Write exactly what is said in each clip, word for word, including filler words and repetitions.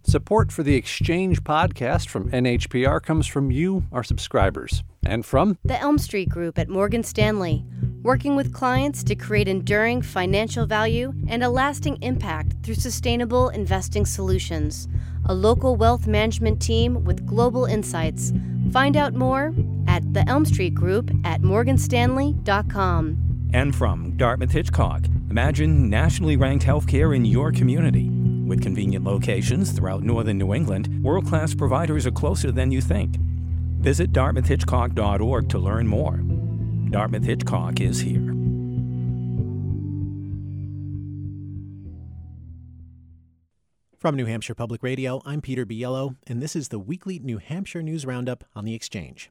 Support for the Exchange podcast from N H P R comes from you, our subscribers, and from the Elm Street Group at Morgan Stanley, working with clients to create enduring financial value and a lasting impact through sustainable investing solutions. A local wealth management team with global insights. Find out more at the Elm Street Group at morgan stanley dot com. And from Dartmouth Hitchcock, imagine nationally ranked healthcare in your community. With convenient locations throughout northern New England, world-class providers are closer than you think. Visit dartmouth hitchcock dot org to learn more. Dartmouth Hitchcock is here. From New Hampshire Public Radio, I'm Peter Biello, and this is the weekly New Hampshire News Roundup on The Exchange.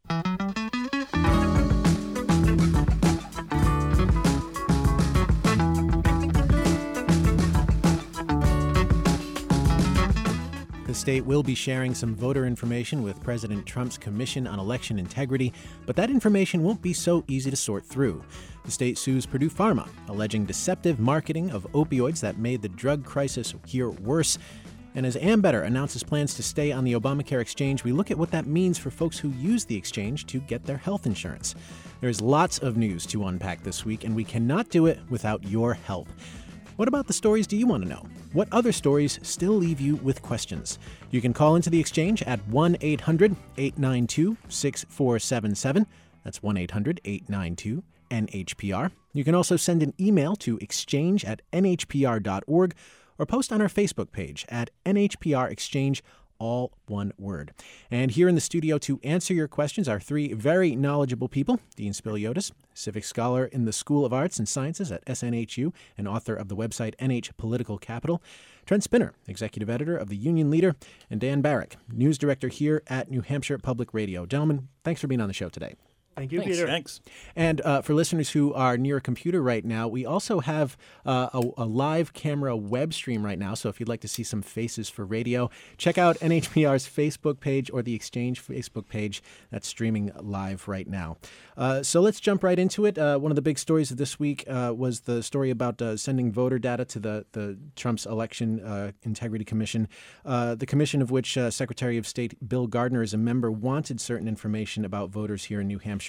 The state will be sharing some voter information with President Trump's Commission on Election Integrity, but that information won't be so easy to sort through. The state sues Purdue Pharma, alleging deceptive marketing of opioids that made the drug crisis here worse. And as Ambetter announces plans to stay on the Obamacare exchange, we look at what that means for folks who use the exchange to get their health insurance. There's lots of news to unpack this week, and we cannot do it without your help. What about the stories do you want to know? What other stories still leave you with questions? You can call into the exchange at one eight hundred eight nine two six four seven seven. That's one eight hundred eight nine two N H P R. You can also send an email to exchange at n h p r dot org or post on our Facebook page at N H P R Exchange, all one word. And here in the studio to answer your questions are three very knowledgeable people. Dean Spiliotis, civic scholar in the School of Arts and Sciences at S N H U and author of the website N H Political Capital. Trent Spinner, executive editor of The Union Leader. And Dan Barrick, news director here at New Hampshire Public Radio. Gentlemen, thanks for being on the show today. Thank you, Thanks. Peter. Thanks. And uh, for listeners who are near a computer right now, we also have uh, a, a live camera web stream right now. So if you'd like to see some faces for radio, check out N H P R's Facebook page or the Exchange Facebook page that's streaming live right now. Uh, so let's jump right into it. Uh, one of the big stories of this week uh, was the story about uh, sending voter data to the, the Trump's Election uh, Integrity Commission, uh, the commission of which uh, Secretary of State Bill Gardner is a member, wanted certain information about voters here in New Hampshire.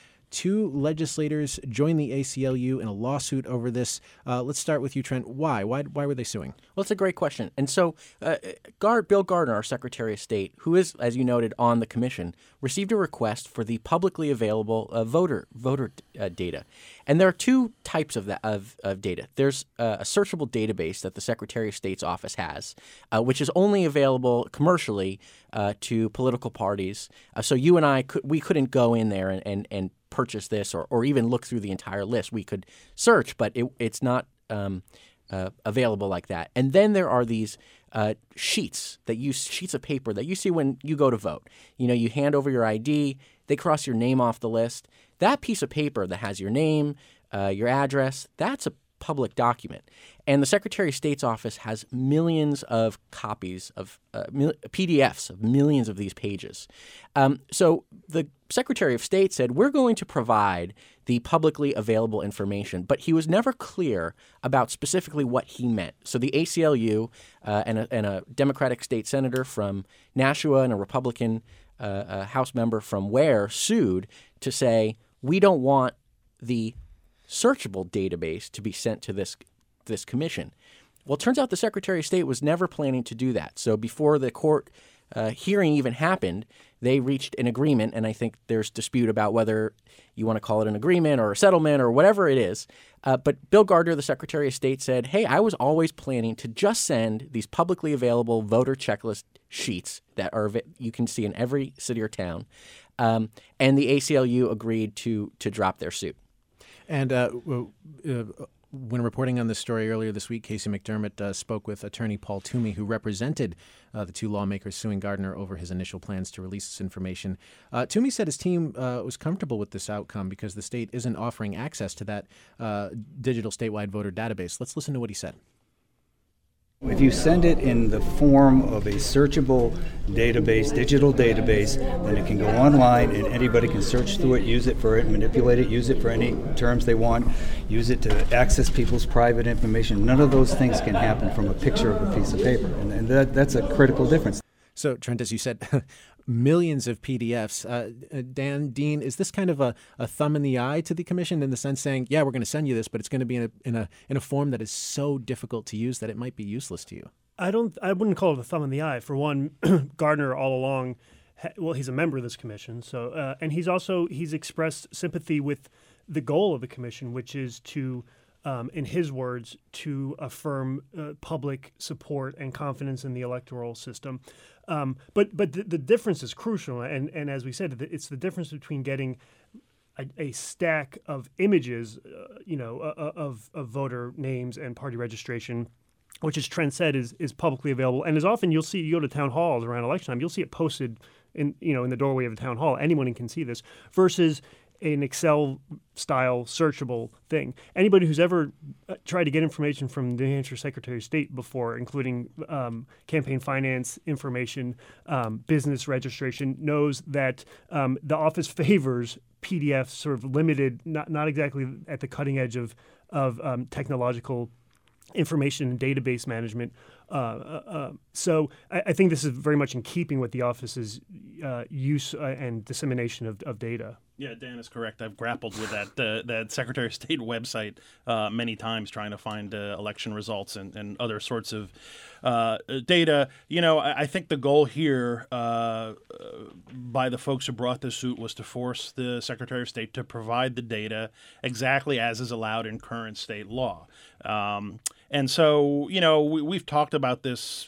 Two legislators joined the A C L U in a lawsuit over this. Uh, let's start with you, Trent. Why? Why? Why were they suing? Well, it's a great question. And so uh, Gar- Bill Gardner, our Secretary of State, who is, as you noted, on the commission, received a request for the publicly available uh, voter voter uh, data. And there are two types of that of, of data. There's uh, a searchable database that the Secretary of State's office has, uh, which is only available commercially uh, to political parties. Uh, so you and I, could, we couldn't go in there and, and, and purchase this or, or even look through the entire list. We could search, but it, it's not um, uh, available like that. And then there are these uh, sheets that you sheets of paper that you see when you go to vote. You know, you hand over your I D, they cross your name off the list. That piece of paper that has your name, uh, your address, that's a public document. And the Secretary of State's office has millions of copies of uh, mil- P D Fs of millions of these pages. Um, so the Secretary of State said, we're going to provide the publicly available information, but he was never clear about specifically what he meant. So the A C L U uh, and, a, and a Democratic state senator from Nashua and a Republican uh, a House member from Ware sued to say, we don't want the searchable database to be sent to this this commission. Well, it turns out the Secretary of State was never planning to do that. So before the court uh, hearing even happened, they reached an agreement, and I think there's dispute about whether you want to call it an agreement or a settlement or whatever it is. Uh, but Bill Gardner, the Secretary of State, said, hey, I was always planning to just send these publicly available voter checklist sheets that are you can see in every city or town. Um, and the A C L U agreed to to drop their suit. And uh, uh, when reporting on this story earlier this week, Casey McDermott uh, spoke with attorney Paul Toomey, who represented uh, the two lawmakers suing Gardner over his initial plans to release this information. Uh, Toomey said his team uh, was comfortable with this outcome because the state isn't offering access to that uh, digital statewide voter database. Let's listen to what he said. If you send it in the form of a searchable database, digital database, then it can go online and anybody can search through it, use it for it, manipulate it, use it for any terms they want, use it to access people's private information. None of those things can happen from a picture of a piece of paper, and, and that, that's a critical difference. So, Trent, as you said, millions of P D Fs. Uh, Dan, Dean, is this kind of a, a thumb in the eye to the commission in the sense saying, yeah, we're going to send you this, but it's going to be in a, in a in a form that is so difficult to use that it might be useless to you? I don't. I wouldn't call it a thumb in the eye. For one, Gardner all along, well, he's a member of this commission, so uh, and he's also he's expressed sympathy with the goal of the commission, which is to, um, in his words, to affirm uh, public support and confidence in the electoral system. Um, but but the, the difference is crucial, and, and as we said, it's the difference between getting a, a stack of images, uh, you know, uh, of, of voter names and party registration, which, as Trent said, is is publicly available, and as often you'll see, you go to town halls around election time, you'll see it posted in you know in the doorway of the town hall. Anyone can see this, versus an Excel-style searchable thing. Anybody who's ever tried to get information from the New Hampshire Secretary of State before, including um, campaign finance information, um, business registration, knows that um, the office favors P D Fs, sort of limited, not not exactly at the cutting edge of of um, technological information and database management. Uh, uh, uh, so I, I think this is very much in keeping with the office's uh, use uh, and dissemination of, of data. Yeah, Dan is correct. I've grappled with that uh, that Secretary of State website uh, many times, trying to find uh, election results and, and other sorts of uh, data. You know, I, I think the goal here uh, uh, by the folks who brought this suit was to force the Secretary of State to provide the data exactly as is allowed in current state law. Um, and so, you know, we, we've talked about this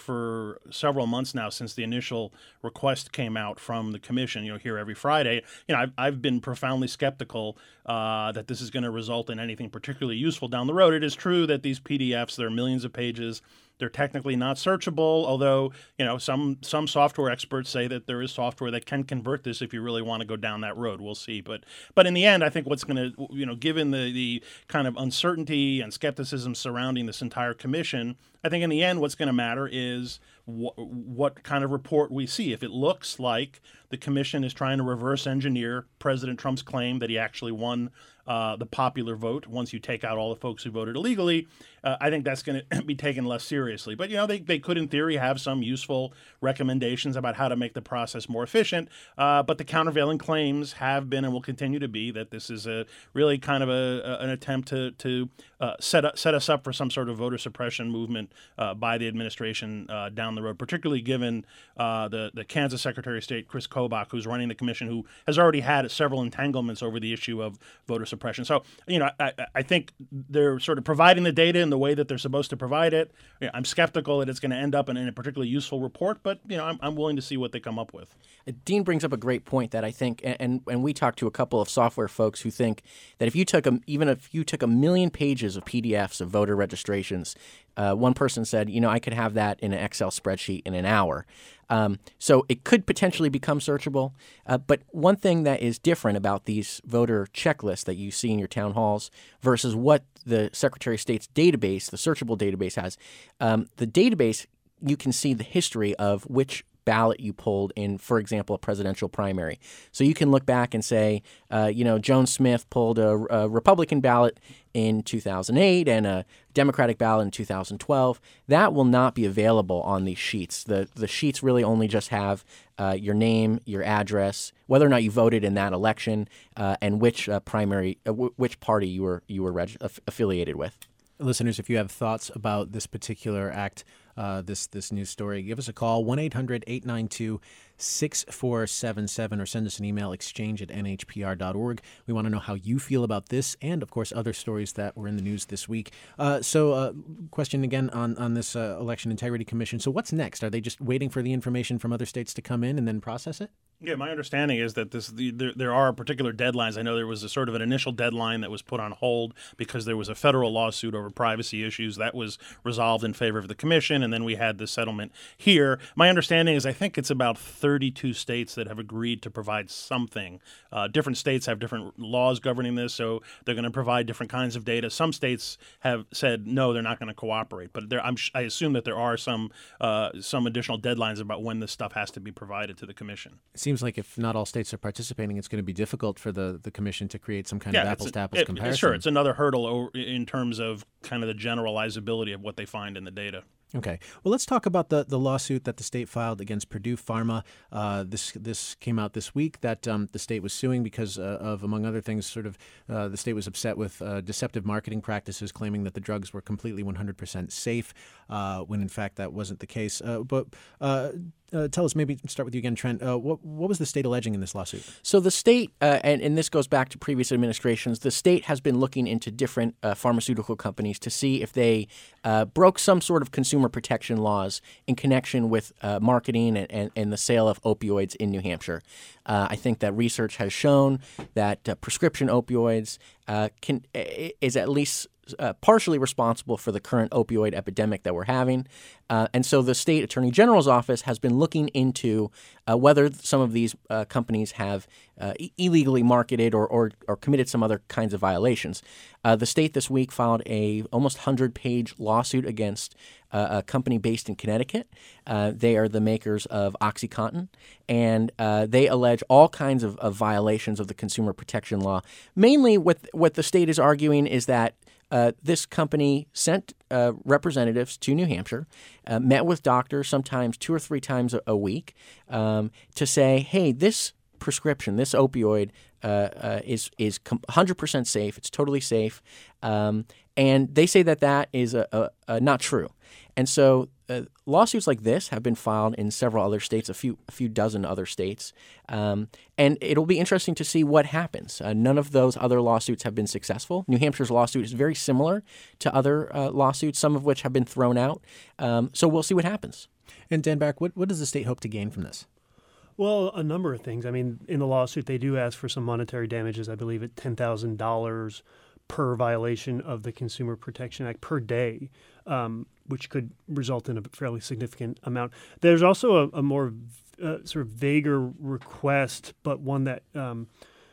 for several months now since the initial request came out from the commission, you know, here every Friday. You know, I've, I've been profoundly skeptical uh, that this is going to result in anything particularly useful down the road. It is true that these P D Fs, there are millions of pages. They're technically not searchable, although, you know, some some software experts say that there is software that can convert this if you really want to go down that road. We'll see. But but in the end, I think what's going to, you know, given the, the kind of uncertainty and skepticism surrounding this entire commission, I think in the end what's going to matter is wh- what kind of report we see. If it looks like the commission is trying to reverse engineer President Trump's claim that he actually won Uh, the popular vote, once you take out all the folks who voted illegally, uh, I think that's going to be taken less seriously. But, you know, they, they could, in theory, have some useful recommendations about how to make the process more efficient. Uh, but the countervailing claims have been and will continue to be that this is a really kind of a, a, an attempt to, to uh, set, up, set us up for some sort of voter suppression movement uh, by the administration uh, down the road, particularly given uh, the, the Kansas Secretary of State, Chris Kobach, who's running the commission, who has already had several entanglements over the issue of voter suppression. So, you know, I, I think they're sort of providing the data in the way that they're supposed to provide it. You know, I'm skeptical that it's going to end up in, in a particularly useful report, but, you know, I'm, I'm willing to see what they come up with. Dean brings up a great point that I think, and, and we talked to a couple of software folks who think that if you took a, even if you took a million pages of P D Fs of voter registrations, uh, one person said, you know, I could have that in an Excel spreadsheet in an hour. Um, so it could potentially become searchable. Uh, but one thing that is different about these voter checklists that you see in your town halls versus what the Secretary of State's database, the searchable database has, um, the database, you can see the history of which ballot you pulled in, for example, a presidential primary. So you can look back and say, uh, you know, Joan Smith pulled a, a Republican ballot in two thousand eight and a Democratic ballot in two thousand twelve. That will not be available on these sheets. The the sheets really only just have uh, your name, your address, whether or not you voted in that election, uh, and which uh, primary, uh, w- which party you were you were reg- aff- affiliated with. Listeners, if you have thoughts about this particular act, uh, this this news story, give us a call, one eight hundred eight nine two six four seven seven, or send us an email, exchange at n h p r dot org. We want to know how you feel about this and, of course, other stories that were in the news this week. Uh, so uh, question again on, on this uh, Election Integrity Commission. So what's next? Are they just waiting for the information from other states to come in and then process it? Yeah, my understanding is that this the, there, there are particular deadlines. I know there was a sort of an initial deadline that was put on hold because there was a federal lawsuit over privacy issues that was resolved in favor of the commission, and then we had the settlement here. My understanding is I think it's about thirty-two states that have agreed to provide something. Uh, different states have different laws governing this, so they're going to provide different kinds of data. Some states have said no, they're not going to cooperate, but there, I'm, I assume that there are some uh, some additional deadlines about when this stuff has to be provided to the commission. Seems like if not all states are participating, it's going to be difficult for the, the commission to create some kind yeah, of apples-to-apples it, comparison. Sure, it's another hurdle over, in terms of kind of the generalizability of what they find in the data. Okay. Well, let's talk about the, the lawsuit that the state filed against Purdue Pharma. Uh, this this came out this week that um, the state was suing because uh, of, among other things, sort of uh, the state was upset with uh, deceptive marketing practices, claiming that the drugs were completely one hundred percent safe, uh, when in fact that wasn't the case. Uh, but uh, uh, tell us, maybe start with you again, Trent. Uh, what what was the state alleging in this lawsuit? So the state, uh, and, and this goes back to previous administrations, the state has been looking into different uh, pharmaceutical companies to see if they uh, broke some sort of consumer protection laws in connection with uh, marketing and, and, and the sale of opioids in New Hampshire. Uh, I think that research has shown that uh, prescription opioids uh, can is at least Uh, partially responsible for the current opioid epidemic that we're having. Uh, and so the state attorney general's office has been looking into uh, whether some of these uh, companies have uh, e- illegally marketed or, or, or committed some other kinds of violations. Uh, the state this week filed a almost one hundred page lawsuit against uh, a company based in Connecticut. Uh, they are the makers of OxyContin, and uh, they allege all kinds of, of violations of the consumer protection law. Mainly what, what the state is arguing is that Uh, this company sent uh, representatives to New Hampshire, uh, met with doctors sometimes two or three times a, a week um, to say, hey, this prescription, this opioid uh, uh, is is com- one hundred percent safe. It's totally safe. Um, and they say that that is a, a, a not true. And so uh, lawsuits like this have been filed in several other states, a few a few dozen other states. Um, and it'll be interesting to see what happens. Uh, none of those other lawsuits have been successful. New Hampshire's lawsuit is very similar to other uh, lawsuits, some of which have been thrown out. Um, so we'll see what happens. And Dan Barak, what, what does the state hope to gain from this? Well, a number of things. I mean, in the lawsuit, they do ask for some monetary damages, I believe at ten thousand dollars per violation of the Consumer Protection Act per day, um, which could result in a fairly significant amount. There's also a, a more uh, sort of vaguer request, but one that um,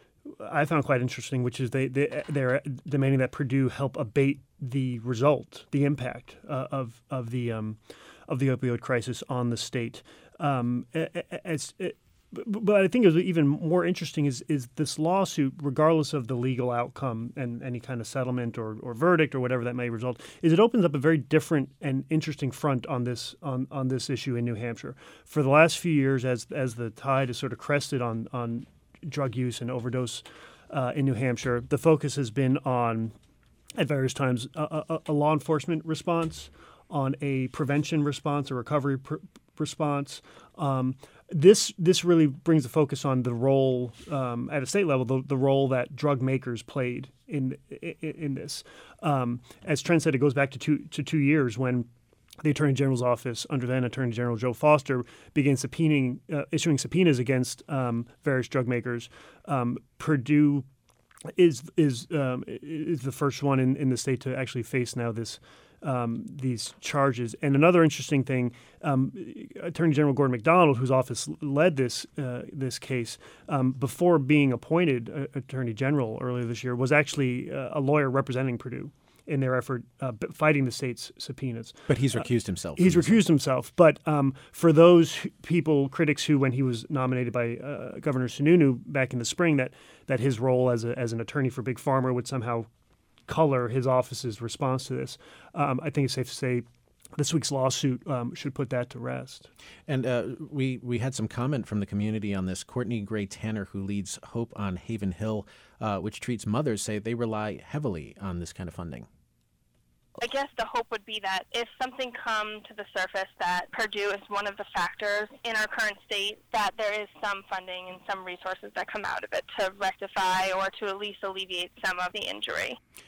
I found quite interesting, which is they, they, they're demanding that Purdue help abate the result, the impact uh, of, of, the, um, of the opioid crisis on the state. Um, as, it, But I think it was even more interesting is is this lawsuit, regardless of the legal outcome and any kind of settlement or, or verdict or whatever that may result, is it opens up a very different and interesting front on this on, on this issue in New Hampshire. For the last few years, as as the tide has sort of crested on on drug use and overdose uh, in New Hampshire, the focus has been on, at various times, a, a, a law enforcement response, on a prevention response, a recovery pr- response. Um, This this really brings the focus on the role um, at a state level, the, the role that drug makers played in in, in this. Um, as Trent said, it goes back to two to two years when the Attorney General's office, under then Attorney General Joe Foster, began subpoenaing, uh, issuing subpoenas against um, various drug makers. Um, Purdue is is um, is the first one in, in the state to actually face now this. Um, these charges. And another interesting thing, um, Attorney General Gordon MacDonald, whose office led this uh, this case, um, before being appointed uh, Attorney General earlier this year, was actually uh, a lawyer representing Purdue in their effort uh, fighting the state's subpoenas. But he's recused himself. Uh, he's recused himself. But um, for those people, critics who, when he was nominated by uh, Governor Sununu back in the spring, that that his role as a, as an attorney for Big Pharma would somehow color his office's response to this. Um, I think it's safe to say this week's lawsuit um, should put that to rest. And uh, we we had some comment from the community on this. Courtney Gray Tanner, who leads Hope on Haven Hill, uh, which treats mothers, say they rely heavily on this kind of funding. I guess the hope would be that if something come to the surface that Purdue is one of the factors in our current state, that there is some funding and some resources that come out of it to rectify or to at least alleviate some of the injury.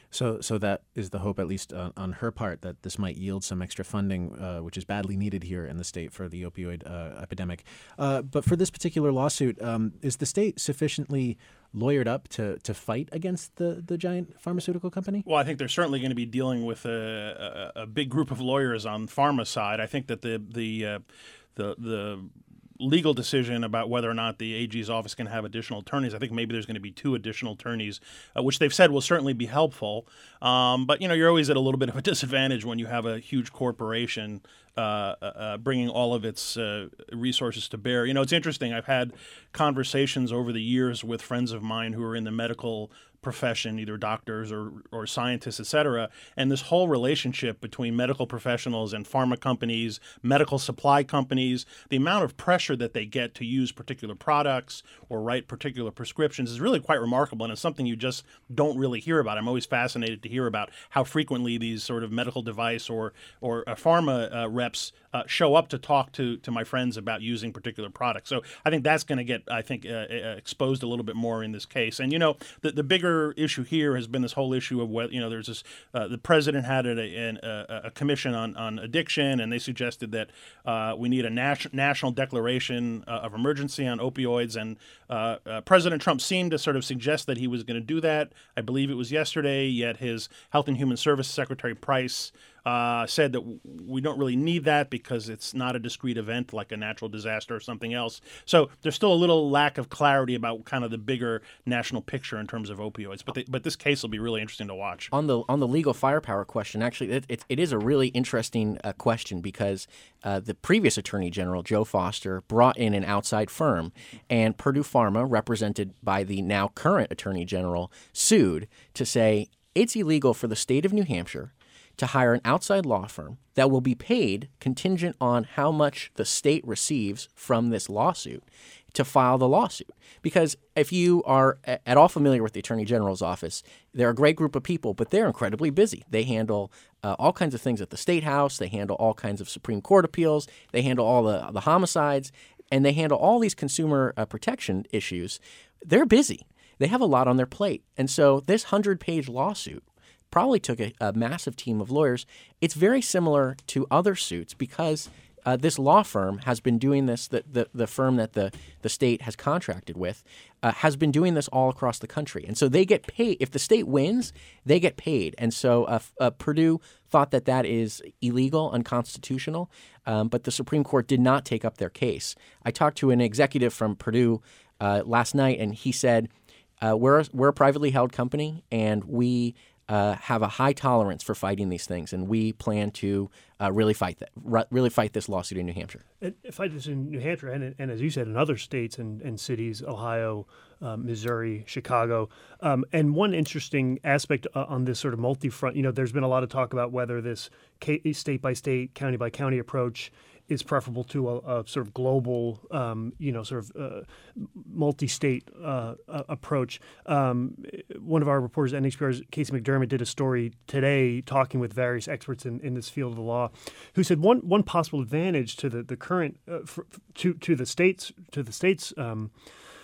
So, so that is the hope, at least uh, on her part, that this might yield some extra funding, uh, which is badly needed here in the state for the opioid uh, epidemic. Uh, but for this particular lawsuit, um, is the state sufficiently lawyered up to, to fight against the, the giant pharmaceutical company? Well, I think they're certainly going to be dealing with a, a, a big group of lawyers on pharma side. I think that the the uh, the the legal decision about whether or not the A G's office can have additional attorneys. I think maybe there's going to be two additional attorneys, uh, which they've said will certainly be helpful. Um, but, you know, you're always at a little bit of a disadvantage when you have a huge corporation uh, uh, bringing all of its uh, resources to bear. You know, it's interesting. I've had conversations over the years with friends of mine who are in the medical profession, either doctors or, or scientists, et cetera. And this whole relationship between medical professionals and pharma companies, medical supply companies, the amount of pressure that they get to use particular products or write particular prescriptions is really quite remarkable. And it's something you just don't really hear about. I'm always fascinated to hear about how frequently these sort of medical device or, or uh, pharma uh, reps uh, show up to talk to, to my friends about using particular products. So I think that's going to get, I think, uh, uh, exposed a little bit more in this case. And, you know, the, the bigger issue here has been this whole issue of whether, you know, there's this, uh, the president had a, a, a commission on, on addiction, and they suggested that uh, we need a nas- national declaration uh, of emergency on opioids. And uh, uh, President Trump seemed to sort of suggest that he was going to do that. I believe it was yesterday, yet his Health and Human Services Secretary Price Uh, said that w- we don't really need that because it's not a discrete event like a natural disaster or something else. So there's still a little lack of clarity about kind of the bigger national picture in terms of opioids. But the, but this case will be really interesting to watch. On the on the legal firepower question, actually, it, it, it is a really interesting uh, question because uh, the previous Attorney General, Joe Foster, brought in an outside firm, and Purdue Pharma, represented by the now current Attorney General, sued to say it's illegal for the state of New Hampshire to hire an outside law firm that will be paid contingent on how much the state receives from this lawsuit to file the lawsuit. Because if you are at all familiar with the Attorney General's office, they're a great group of people, but they're incredibly busy. They handle uh, all kinds of things at the State House. They handle all kinds of Supreme Court appeals. They handle all the, the homicides, and they handle all these consumer uh, protection issues. They're busy. They have a lot on their plate. And so this hundred-page lawsuit probably took a, a massive team of lawyers. It's very similar to other suits because uh, this law firm has been doing this, the, the, the firm that the, the state has contracted with, uh, has been doing this all across the country. And so they get paid. If the state wins, they get paid. And so uh, uh, Purdue thought that that is illegal, unconstitutional, um, but the Supreme Court did not take up their case. I talked to an executive from Purdue uh, last night, and he said, uh, we're, we're a privately held company, and we Uh, have a high tolerance for fighting these things, and we plan to uh, really fight that, r- really fight this lawsuit in New Hampshire. And fight this in New Hampshire, and, and as you said, in other states and, and cities, Ohio, uh, Missouri, Chicago. Um, and one interesting aspect uh, on this sort of multi-front, you know, there's been a lot of talk about whether this state by state, county by county approach is preferable to a, a sort of global, um, you know, sort of uh, multi-state uh, uh, approach. Um, one of our reporters at N H P R's Casey McDermott did a story today talking with various experts in, in this field of the law, who said one one possible advantage to the the current uh, for, to to the states to the states. Um,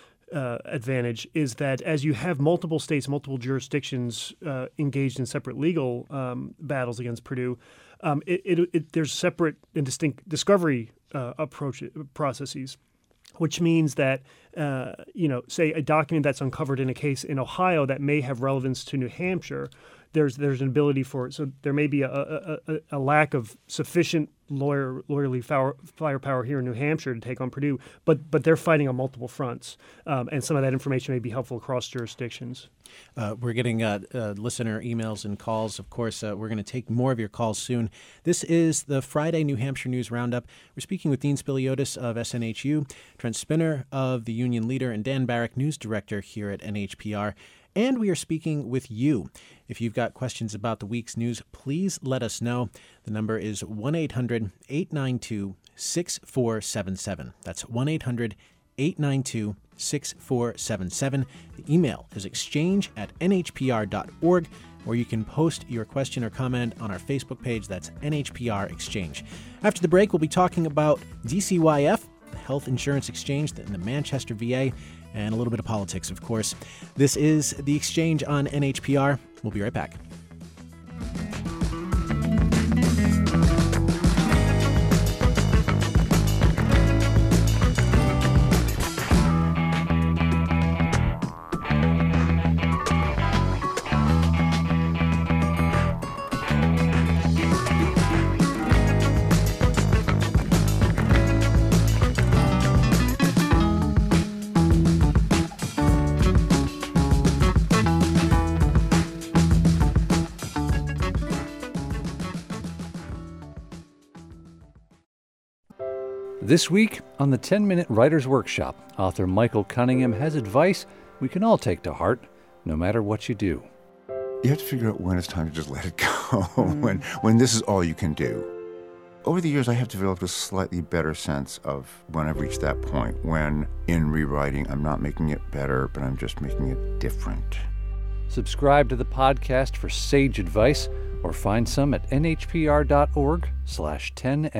Uh, advantage is that as you have multiple states, multiple jurisdictions uh, engaged in separate legal um, battles against Purdue, um, it, it, it, there's separate and distinct discovery uh, approach processes, which means that, uh, you know, say a document that's uncovered in a case in Ohio that may have relevance to New Hampshire, there's there's an ability for so there may be a, a, a, a lack of sufficient lawyer lawyerly firepower here in New Hampshire to take on Purdue, but but they're fighting on multiple fronts, um, and some of that information may be helpful across jurisdictions. Uh, we're getting uh, uh, listener emails and calls. Of course, uh, we're going to take more of your calls soon. This is the Friday New Hampshire News Roundup. We're speaking with Dean Spiliotis of S N H U, Trent Spinner of the Union Leader, and Dan Barrick, News Director here at N H P R. And we are speaking with you. If you've got questions about the week's news, please let us know. The number is one eight hundred eight nine two six four seven seven. That's one eight hundred eight nine two six four seven seven. The email is exchange at n h p r dot org, or you can post your question or comment on our Facebook page. That's N H P R Exchange. After the break, we'll be talking about D C Y F, the Health Insurance Exchange in the Manchester V A, and a little bit of politics, of course. This is The Exchange on N H P R. We'll be right back. This week on the ten-Minute Writer's Workshop, author Michael Cunningham has advice we can all take to heart, no matter what you do. You have to figure out when it's time to just let it go, mm. when, when this is all you can do. Over the years, I have developed a slightly better sense of when I've reached that point, when in rewriting, I'm not making it better, but I'm just making it different. Subscribe to the podcast for sage advice, or find some at nhpr.org slash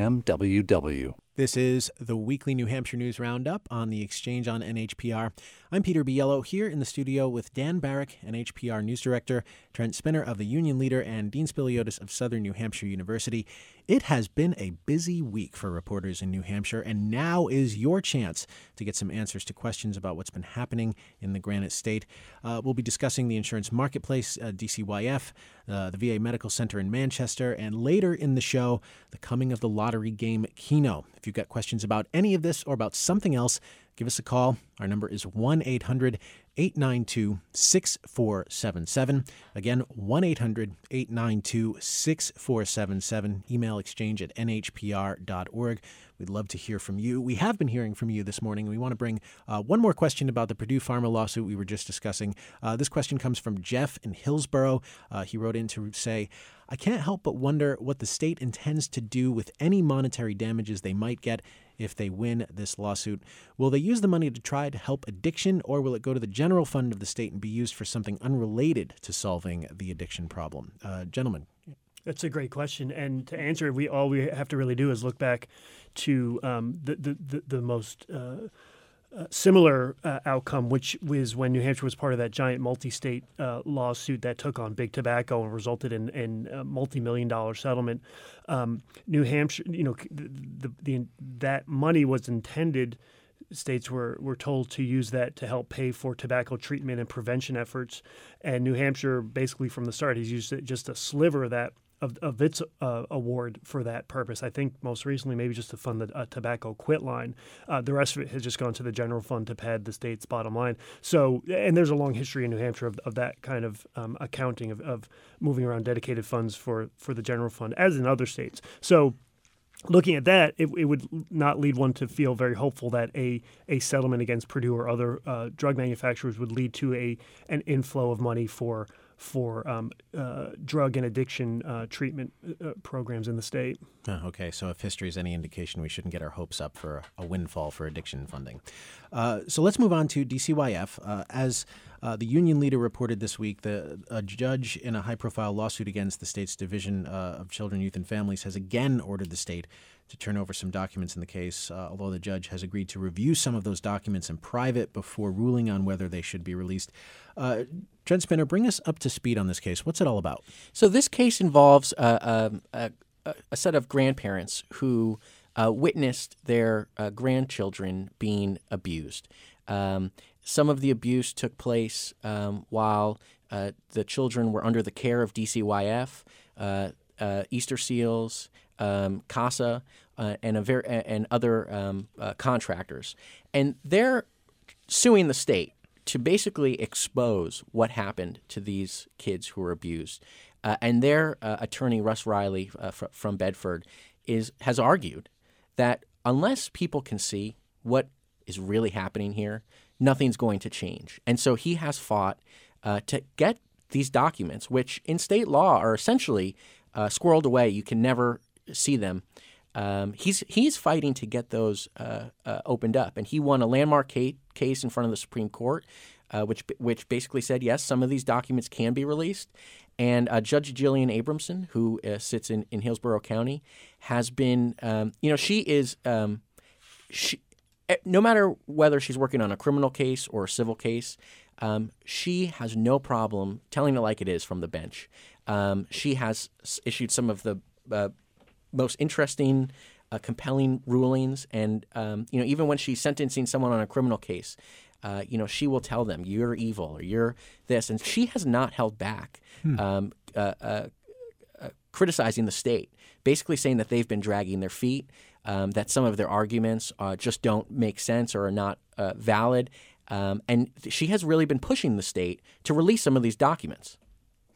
10mww. This is the weekly New Hampshire News Roundup on the Exchange on N H P R. I'm Peter Biello here in the studio with Dan Barrick, N H P R News Director, Trent Spinner of the Union Leader, and Dean Spiliotis of Southern New Hampshire University. It has been a busy week for reporters in New Hampshire, and now is your chance to get some answers to questions about what's been happening in the Granite State. Uh, we'll be discussing the insurance marketplace, uh, D C Y F, uh, the V A Medical Center in Manchester, and later in the show, the coming of the lottery game Keno. If you've got questions about any of this or about something else, give us a call. Our number is one eight hundred eight nine two six four seven seven. Again, one eight hundred eight nine two six four seven seven. Email exchange at n h p r dot org. We'd love to hear from you. We have been hearing from you this morning. We want to bring uh, one more question about the Purdue Pharma lawsuit we were just discussing. Uh, this question comes from Jeff in Hillsborough. Uh, he wrote in to say, I can't help but wonder what the state intends to do with any monetary damages they might get if they win this lawsuit. Will they use the money to try to help addiction, or will it go to the general fund of the state and be used for something unrelated to solving the addiction problem? Uh, gentlemen. That's a great question, and to answer it, we all we have to really do is look back to um, the, the, the the most uh, uh, similar uh, outcome, which was when New Hampshire was part of that giant multi-state uh, lawsuit that took on big tobacco and resulted in, in a multi-million dollar settlement. Um, New Hampshire, you know, the, the, the that money was intended. States were, were told to use that to help pay for tobacco treatment and prevention efforts. And New Hampshire, basically from the start, has used just a sliver of that of, of its uh, award for that purpose. I think most recently maybe just to fund the uh, tobacco quit line. Uh, the rest of it has just gone to the general fund to pad the state's bottom line. So, and there's a long history in New Hampshire of, of that kind of um, accounting of, of moving around dedicated funds for, for the general fund, as in other states. So, looking at that, it, it would not lead one to feel very hopeful that a, a settlement against Purdue or other uh, drug manufacturers would lead to a an inflow of money for for um, uh, drug and addiction uh, treatment uh, programs in the state. Oh, okay, so if history is any indication, we shouldn't get our hopes up for a windfall for addiction funding. Uh, so let's move on to D C Y F. Uh, as uh, the Union Leader reported this week, the a judge in a high-profile lawsuit against the state's Division uh, of Children, Youth, and Families has again ordered the state to turn over some documents in the case, uh, although the judge has agreed to review some of those documents in private before ruling on whether they should be released. Uh, Trent Spinner, bring us up to speed on this case. What's it all about? So this case involves uh, a, a, a set of grandparents who uh, witnessed their uh, grandchildren being abused. Um, some of the abuse took place um, while uh, the children were under the care of D C Y F, uh, uh, Easter Seals, um, CASA, uh, and, a ver- and other um, uh, contractors. And they're suing the state to basically expose what happened to these kids who were abused. Uh, and their uh, attorney, Russ Riley uh, fr- from Bedford, is has argued that unless people can see what is really happening here, nothing's going to change. And so he has fought uh, to get these documents, which in state law are essentially uh, squirreled away. You can never see them. Um, he's he's fighting to get those uh, uh, opened up, and he won a landmark case, case in front of the Supreme Court, uh, which which basically said yes, some of these documents can be released. And uh, Judge Jillian Abramson, who uh, sits in, in Hillsborough County, has been um, you know she is um, she no matter whether she's working on a criminal case or a civil case, um, she has no problem telling it like it is from the bench. Um, she has issued some of the uh, most interesting, uh, compelling rulings, and um, you know, even when she's sentencing someone on a criminal case, uh, you know, she will tell them you're evil or you're this, and she has not held back, hmm. um, uh, uh, uh, criticizing the state, basically saying that they've been dragging their feet, um, that some of their arguments uh, just don't make sense or are not uh, valid, um, and she has really been pushing the state to release some of these documents.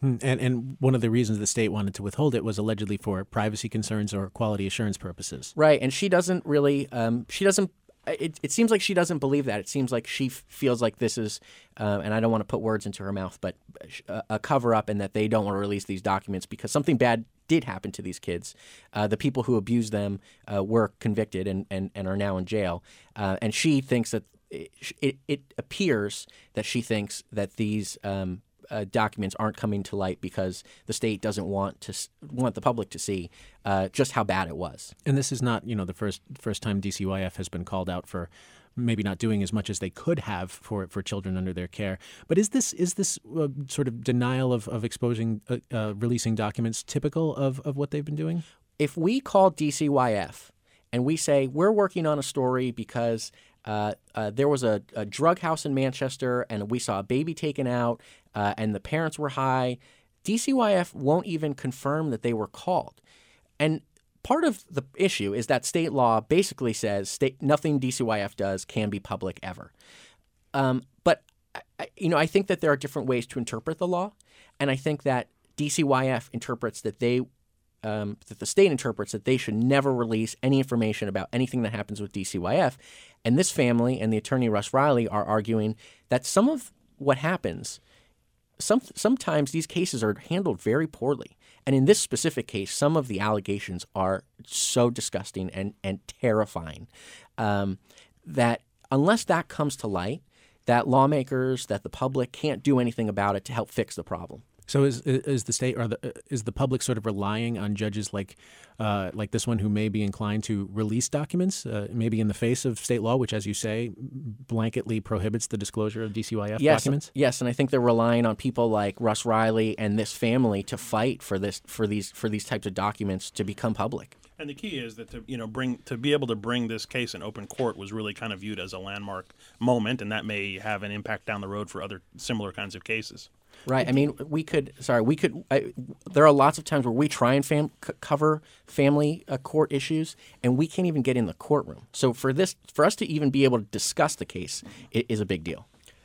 Hmm. And and one of the reasons the state wanted to withhold it was allegedly for privacy concerns or quality assurance purposes. Right, and she doesn't really. Um, she doesn't. It, it seems like she doesn't believe that. It seems like she f- feels like this is, uh, and I don't want to put words into her mouth, but a, a cover up, and that they don't want to release these documents because something bad did happen to these kids. Uh, the people who abused them uh, were convicted and, and, and are now in jail. Uh, and she thinks that it, it, it appears that she thinks that these um, uh, documents aren't coming to light because the state doesn't want to want the public to see uh, just how bad it was. And this is not, you know, the first first time D C Y F has been called out for maybe not doing as much as they could have for, for children under their care. But is this is this uh, sort of denial of, of exposing, uh, uh, releasing documents typical of, of what they've been doing? If we call D C Y F and we say we're working on a story because uh, uh, there was a, a drug house in Manchester and we saw a baby taken out uh, and the parents were high, D C Y F won't even confirm that they were called. And part of the issue is that state law basically says state, nothing D C Y F does can be public ever. Um, but, I, you know, I think that there are different ways to interpret the law. And I think that D C Y F interprets that they um, that the state interprets that they should never release any information about anything that happens with D C Y F. And this family and the attorney Russ Riley are arguing that some of what happens, some sometimes these cases are handled very poorly. And in this specific case, some of the allegations are so disgusting and, and terrifying um, that unless that comes to light, that lawmakers, that the public can't do anything about it to help fix the problem. So is is the state or the is the public sort of relying on judges like uh, like this one who may be inclined to release documents, uh, maybe in the face of state law, which, as you say, blanketly prohibits the disclosure of D C Y F yes, documents? Yes, and I think they're relying on people like Russ Riley and this family to fight for this for these for these types of documents to become public. And the key is that to you know bring to be able to bring this case in open court was really kind of viewed as a landmark moment, and that may have an impact down the road for other similar kinds of cases. Right. I mean, we could. Sorry, we could. I, there are lots of times where we try and fam, c- cover family uh, court issues, and we can't even get in the courtroom. So for this, for us to even be able to discuss the case, it is a big deal.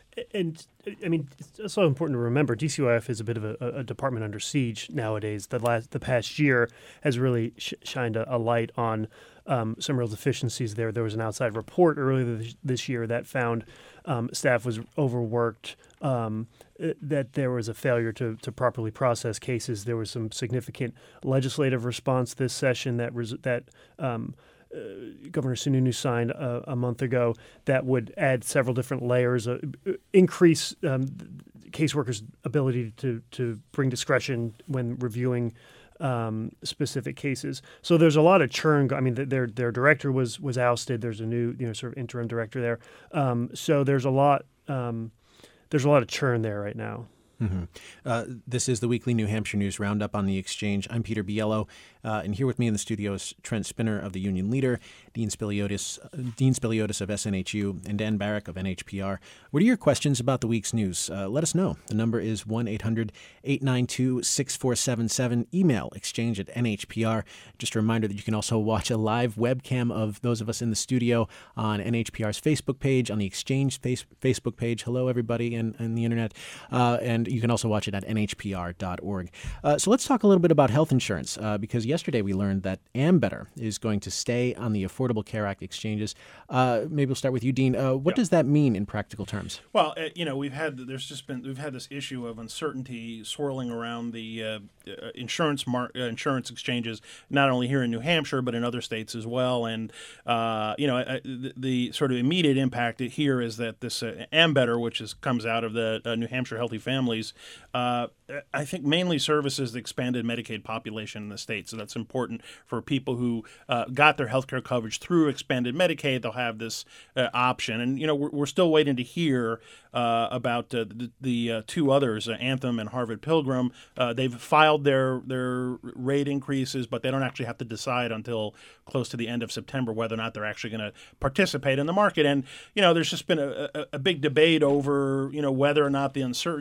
And I mean, it's also important to remember D C Y F is a bit of a, a department under siege nowadays. The last, the past year has really sh- shined a, a light on um, some real deficiencies there. There was an outside report earlier this, this year that found um, staff was overworked, um, that there was a failure to, to properly process cases. There was some significant legislative response this session that res- that. Um, Uh, Governor Sununu signed a, a month ago that would add several different layers, uh, increase um, caseworkers' ability to to bring discretion when reviewing um, specific cases. So there's a lot of churn. I mean, their their director was was ousted. There's a new you know sort of interim director there. Um, so there's a lot um, there's a lot of churn there right now. Mm-hmm. Uh, this is the weekly New Hampshire News Roundup on the Exchange. I'm Peter Biello, uh, and here with me in the studio is Trent Spinner of the Union Leader, Dean Spiliotis, uh, Dean Spiliotis of S N H U, and Dan Barrick of N H P R. What are your questions about the week's news? Uh, let us know. The number is one eight hundred eight nine two six four seven seven. Email exchange at N H P R. Just a reminder that you can also watch a live webcam of those of us in the studio on N H P R's Facebook page, on the Exchange face- Facebook page. Hello, everybody, and, and the internet. Uh, and you can also watch it at N H P R dot org. Uh, so let's talk a little bit about health insurance, uh, because yesterday we learned that Ambetter is going to stay on the Affordable Care Act exchanges. Uh, maybe we'll start with you, Dean. Uh, what yep. does that mean in practical terms? Well, uh, you know, we've had there's just been we've had this issue of uncertainty swirling around the uh, uh, insurance mar- uh, insurance exchanges, not only here in New Hampshire but in other states as well. And uh, you know, uh, the, the sort of immediate impact here is that this uh, Ambetter, which is comes out of the uh, New Hampshire Healthy Families. Uh, I think mainly services the expanded Medicaid population in the state. So that's important for people who uh, got their health care coverage through expanded Medicaid. They'll have this uh, option. And, you know, we're, we're still waiting to hear uh, about uh, the, the uh, two others, uh, Anthem and Harvard Pilgrim. Uh, they've filed their, their rate increases, but they don't actually have to decide until close to the end of September whether or not they're actually going to participate in the market. And, you know, there's just been a, a, a big debate over, you know, whether or not the uncertainty in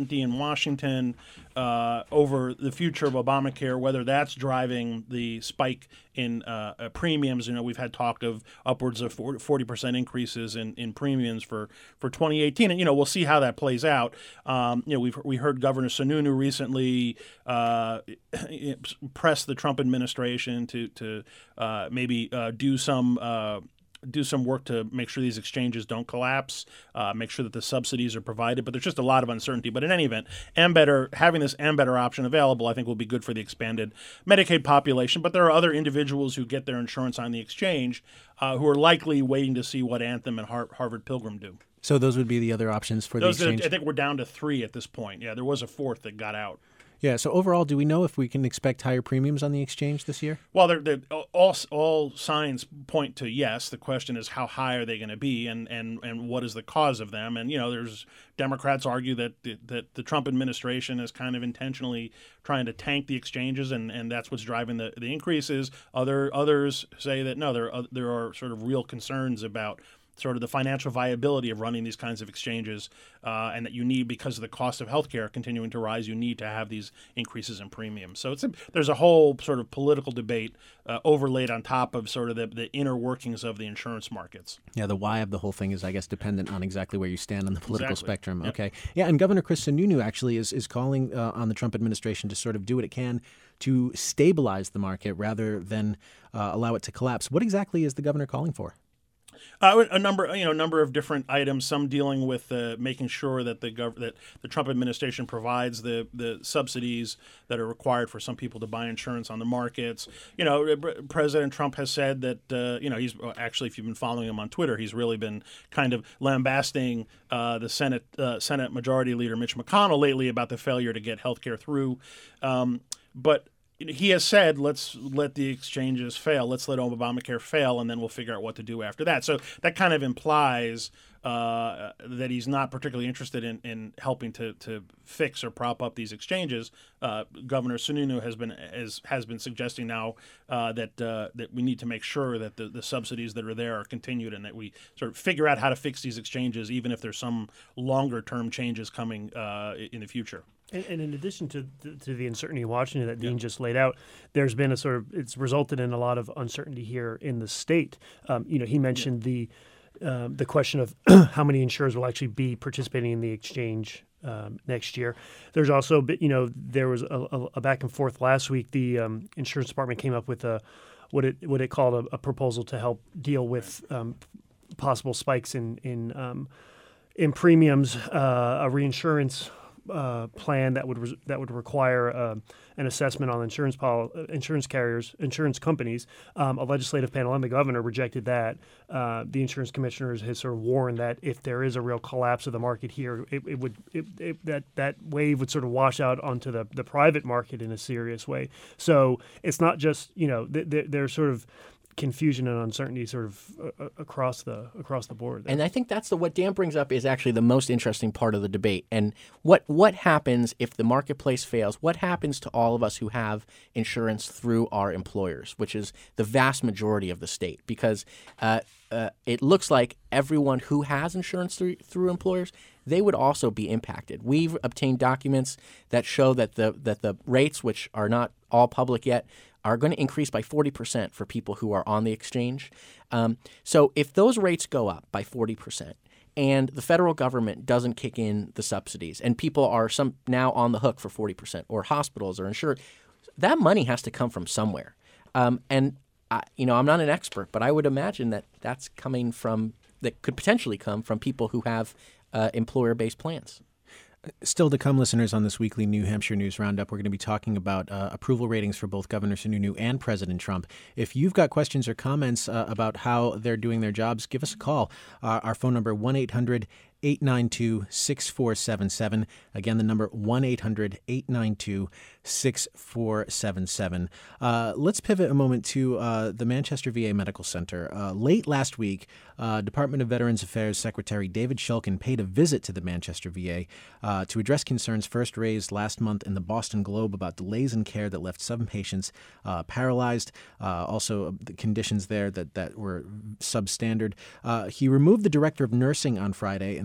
Washington uh, over the future of Obamacare, whether that's driving the spike in uh, uh, premiums. You know, we've had talk of upwards of forty percent increases in, in premiums for, for twenty eighteen. And, you know, we'll see how that plays out. Um, you know, we've we heard Governor Sununu recently uh, press the Trump administration to, to uh, maybe uh, do some uh, do some work to make sure these exchanges don't collapse, uh, make sure that the subsidies are provided. But there's just a lot of uncertainty. But in any event, Ambetter, having this Ambetter option available, I think will be good for the expanded Medicaid population. But there are other individuals who get their insurance on the exchange uh, who are likely waiting to see what Anthem and Har- Harvard Pilgrim do. So those would be the other options for those the exchange? Are, I think we're down to three at this point. Yeah, there was a fourth that got out. Yeah. So overall, do we know if we can expect higher premiums on the exchange this year? Well, they're, they're, all all signs point to yes. The question is how high are they going to be, and, and, and what is the cause of them? And you know, there's Democrats argue that the, that the Trump administration is kind of intentionally trying to tank the exchanges, and, and that's what's driving the, the increases. Other others say that no, there are, there are sort of real concerns about sort of the financial viability of running these kinds of exchanges, uh, and that you need, because of the cost of healthcare continuing to rise, you need to have these increases in premiums. So it's a, there's a whole sort of political debate uh, overlaid on top of sort of the, the inner workings of the insurance markets. Yeah, the why of the whole thing is, I guess, dependent on exactly where you stand on the political Exactly. spectrum. Yep. Okay. Yeah, and Governor Chris Sununu actually is, is calling uh, on the Trump administration to sort of do what it can to stabilize the market rather than uh, allow it to collapse. What exactly is the governor calling for? Uh, a number, you know, a number of different items. Some dealing with uh, making sure that the gov- that the Trump administration provides the the subsidies that are required for some people to buy insurance on the markets. You know, President Trump has said that uh, you know he's actually, if you've been following him on Twitter, he's really been kind of lambasting uh, the Senate uh, Senate Majority Leader Mitch McConnell lately about the failure to get health care through, um, but. He has said, let's let the exchanges fail. Let's let Obamacare fail, and then we'll figure out what to do after that. So that kind of implies uh, that he's not particularly interested in, in helping to, to fix or prop up these exchanges. Uh, Governor Sununu has been has, has been suggesting now uh, that uh, that we need to make sure that the, the subsidies that are there are continued, and that we sort of figure out how to fix these exchanges, even if there's some longer term changes coming uh, in the future. And, and in addition to the, to the uncertainty in Washington that Dean yeah. just laid out, there's been a sort of it's resulted in a lot of uncertainty here in the state. Um, you know, he mentioned yeah. the um, the question of how many insurers will actually be participating in the exchange um, next year. There's also, you know, there was a, a back and forth last week. The um, insurance department came up with a what it what it called a, a proposal to help deal with um, possible spikes in in um, in premiums, uh, a reinsurance. Uh, plan that would re- that would require uh, an assessment on insurance pol- insurance carriers, insurance companies. Um, a legislative panel and the governor rejected that. Uh, the insurance commissioners has sort of warned that if there is a real collapse of the market here, it, it would it, it, that that wave would sort of wash out onto the, the private market in a serious way. So it's not just you know th- th- there's sort of confusion and uncertainty sort of uh, across the across the board there. And I think that's the what Dan brings up is actually the most interesting part of the debate. And what what happens if the marketplace fails? What happens to all of us who have insurance through our employers, which is the vast majority of the state? Because uh, uh, it looks like everyone who has insurance through through employers, they would also be impacted. We've obtained documents that show that the that the rates, which are not all public yet, are going to increase by forty percent for people who are on the exchange. Um, so if those rates go up by forty percent and the federal government doesn't kick in the subsidies and people are some now on the hook for forty percent or hospitals are insured, that money has to come from somewhere. Um, and, I, you know, I'm not an expert, but I would imagine that that's coming from – that could potentially come from people who have uh, employer-based plans. Still to come, listeners, on this weekly New Hampshire News Roundup, we're going to be talking about uh, approval ratings for both Governor Sununu and President Trump. If you've got questions or comments uh, about how they're doing their jobs, give us a call. Uh, our phone number, one eight hundred eight nine two six four seven seven. Again, the number one eight hundred eight nine two six four seven seven. Uh, let's pivot a moment to uh, the Manchester V A Medical Center. Uh, late last week, uh, Department of Veterans Affairs Secretary David Shulkin paid a visit to the Manchester V A uh, to address concerns first raised last month in the Boston Globe about delays in care that left some patients uh, paralyzed, uh, also the conditions there that, that were substandard. Uh, he removed the director of nursing on Friday, and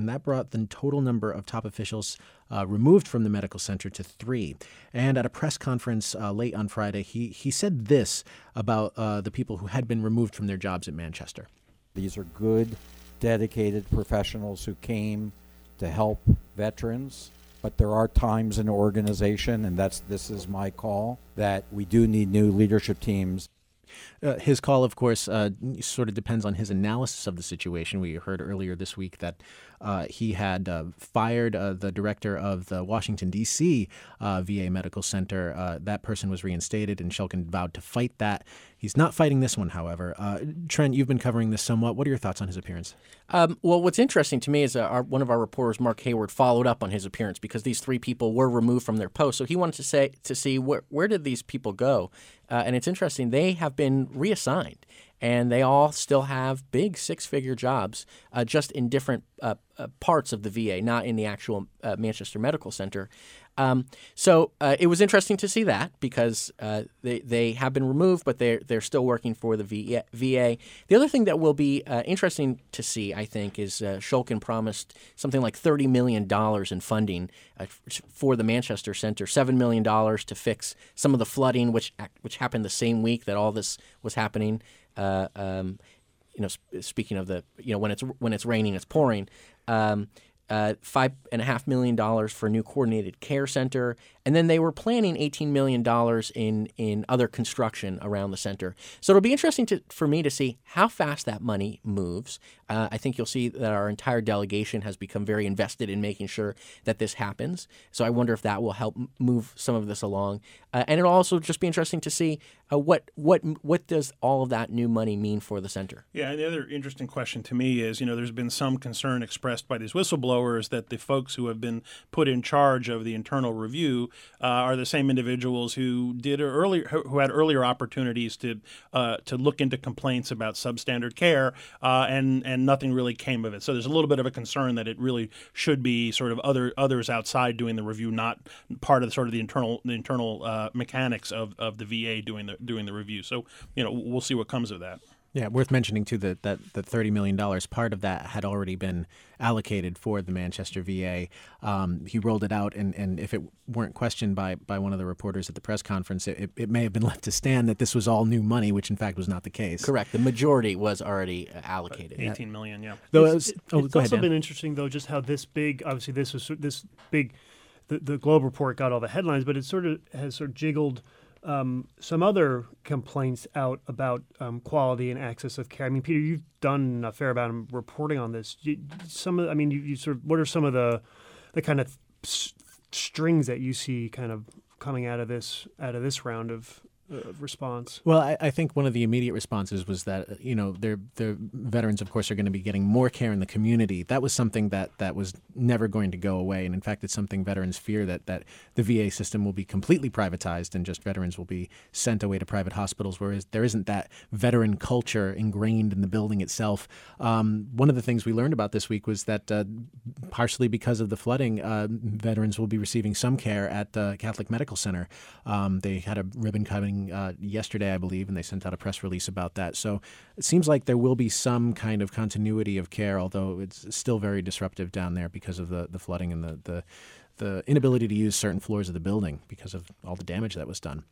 that brought the total number of top officials uh, removed from the medical center to three. And at a press conference uh, late on Friday, he, he said this about uh, the people who had been removed from their jobs at Manchester. These are good, dedicated professionals who came to help veterans. But there are times in an organization, and that's this is my call, that we do need new leadership teams. Uh, his call, of course, uh, sort of depends on his analysis of the situation. We heard earlier this week that uh, he had uh, fired uh, the director of the Washington, D C uh, V A Medical Center. Uh, that person was reinstated, and Shulkin vowed to fight that. He's not fighting this one, however. Uh, Trent, you've been covering this somewhat. What are your thoughts on his appearance? Um, well, what's interesting to me is uh, our, one of our reporters, Mark Hayward, followed up on his appearance because these three people were removed from their posts. So he wanted to say to see where where did these people go, uh, and it's interesting. They have been reassigned, and they all still have big six-figure jobs, uh, just in different uh, uh, parts of the V A, not in the actual uh, Manchester Medical Center. Um, so uh, it was interesting to see that because uh, they they have been removed, but they're they're still working for the V A. The other thing that will be uh, interesting to see, I think, is uh, Shulkin promised something like thirty million dollars in funding uh, for the Manchester Center, seven million dollars to fix some of the flooding, which which happened the same week that all this was happening. Uh, um, you know, sp- speaking of the, you know, when it's when it's raining, it's pouring. Um, Uh, five and a half million dollars for a new coordinated care center, and then they were planning eighteen million dollars in in other construction around the center. So it'll be interesting to, for me to see how fast that money moves. Uh, I think you'll see that our entire delegation has become very invested in making sure that this happens. So I wonder if that will help move some of this along, uh, and it'll also just be interesting to see uh, what what what does all of that new money mean for the center. Yeah, and the other interesting question to me is, you know, there's been some concern expressed by these whistleblowers that the folks who have been put in charge of the internal review uh, are the same individuals who did earlier, who had earlier opportunities to uh, to look into complaints about substandard care, uh, and and nothing really came of it. So there's a little bit of a concern that it really should be sort of other others outside doing the review, not part of the, sort of the internal the internal uh, mechanics of, of the V A doing the doing the review. So you know we'll see what comes of that. Yeah, worth mentioning, too, that, that the thirty million dollars, part of that had already been allocated for the Manchester V A. Um, he rolled it out, and, and if it weren't questioned by, by one of the reporters at the press conference, it, it may have been left to stand that this was all new money, which in fact was not the case. Correct. The majority was already allocated. eighteen million dollars, yeah. Though it's it was, it, oh, it's go also ahead, Dan. been interesting, though, just how this big, obviously this was this big, the, the Globe report got all the headlines, but it sort of has sort of jiggled Um, some other complaints out about um, quality and access of care. I mean, Peter, you've done a fair amount of reporting on this. You, some of, I mean, you, you sort of, what are some of the the kind of s- strings that you see kind of coming out of this out of this round of uh, response? Well, I, I think one of the immediate responses was that, you know, their their veterans, of course, are going to be getting more care in the community. That was something that, that was never going to go away. And in fact, it's something veterans fear, that, that the V A system will be completely privatized and just veterans will be sent away to private hospitals, whereas there isn't that veteran culture ingrained in the building itself. Um, one of the things we learned about this week was that uh, partially because of the flooding, uh, veterans will be receiving some care at the Catholic Medical Center. Um, they had a ribbon cutting Uh, yesterday, I believe, and they sent out a press release about that. So it seems like there will be some kind of continuity of care, although it's still very disruptive down there because of the, the flooding and the, the, the inability to use certain floors of the building because of all the damage that was done.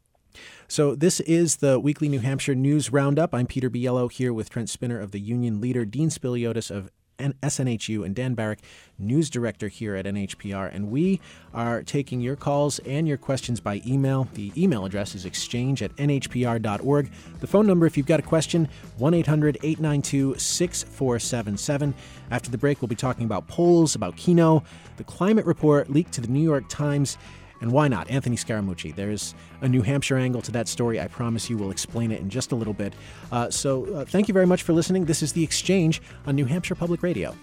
So this is the weekly New Hampshire News Roundup. I'm Peter Biello here with Trent Spinner of the Union Leader, Dean Spiliotis of S N H U, and Dan Barrick, News Director here at N H P R. And we are taking your calls and your questions by email. The email address is exchange at N H P R dot org. The phone number, if you've got a question, one eight hundred eight nine two six four seven seven. After the break, we'll be talking about polls, about Keno, the climate report leaked to the New York Times, and why not, Anthony Scaramucci. There's a New Hampshire angle to that story. I promise you we'll explain it in just a little bit. Uh, so uh, thank you very much for listening. This is The Exchange on New Hampshire Public Radio.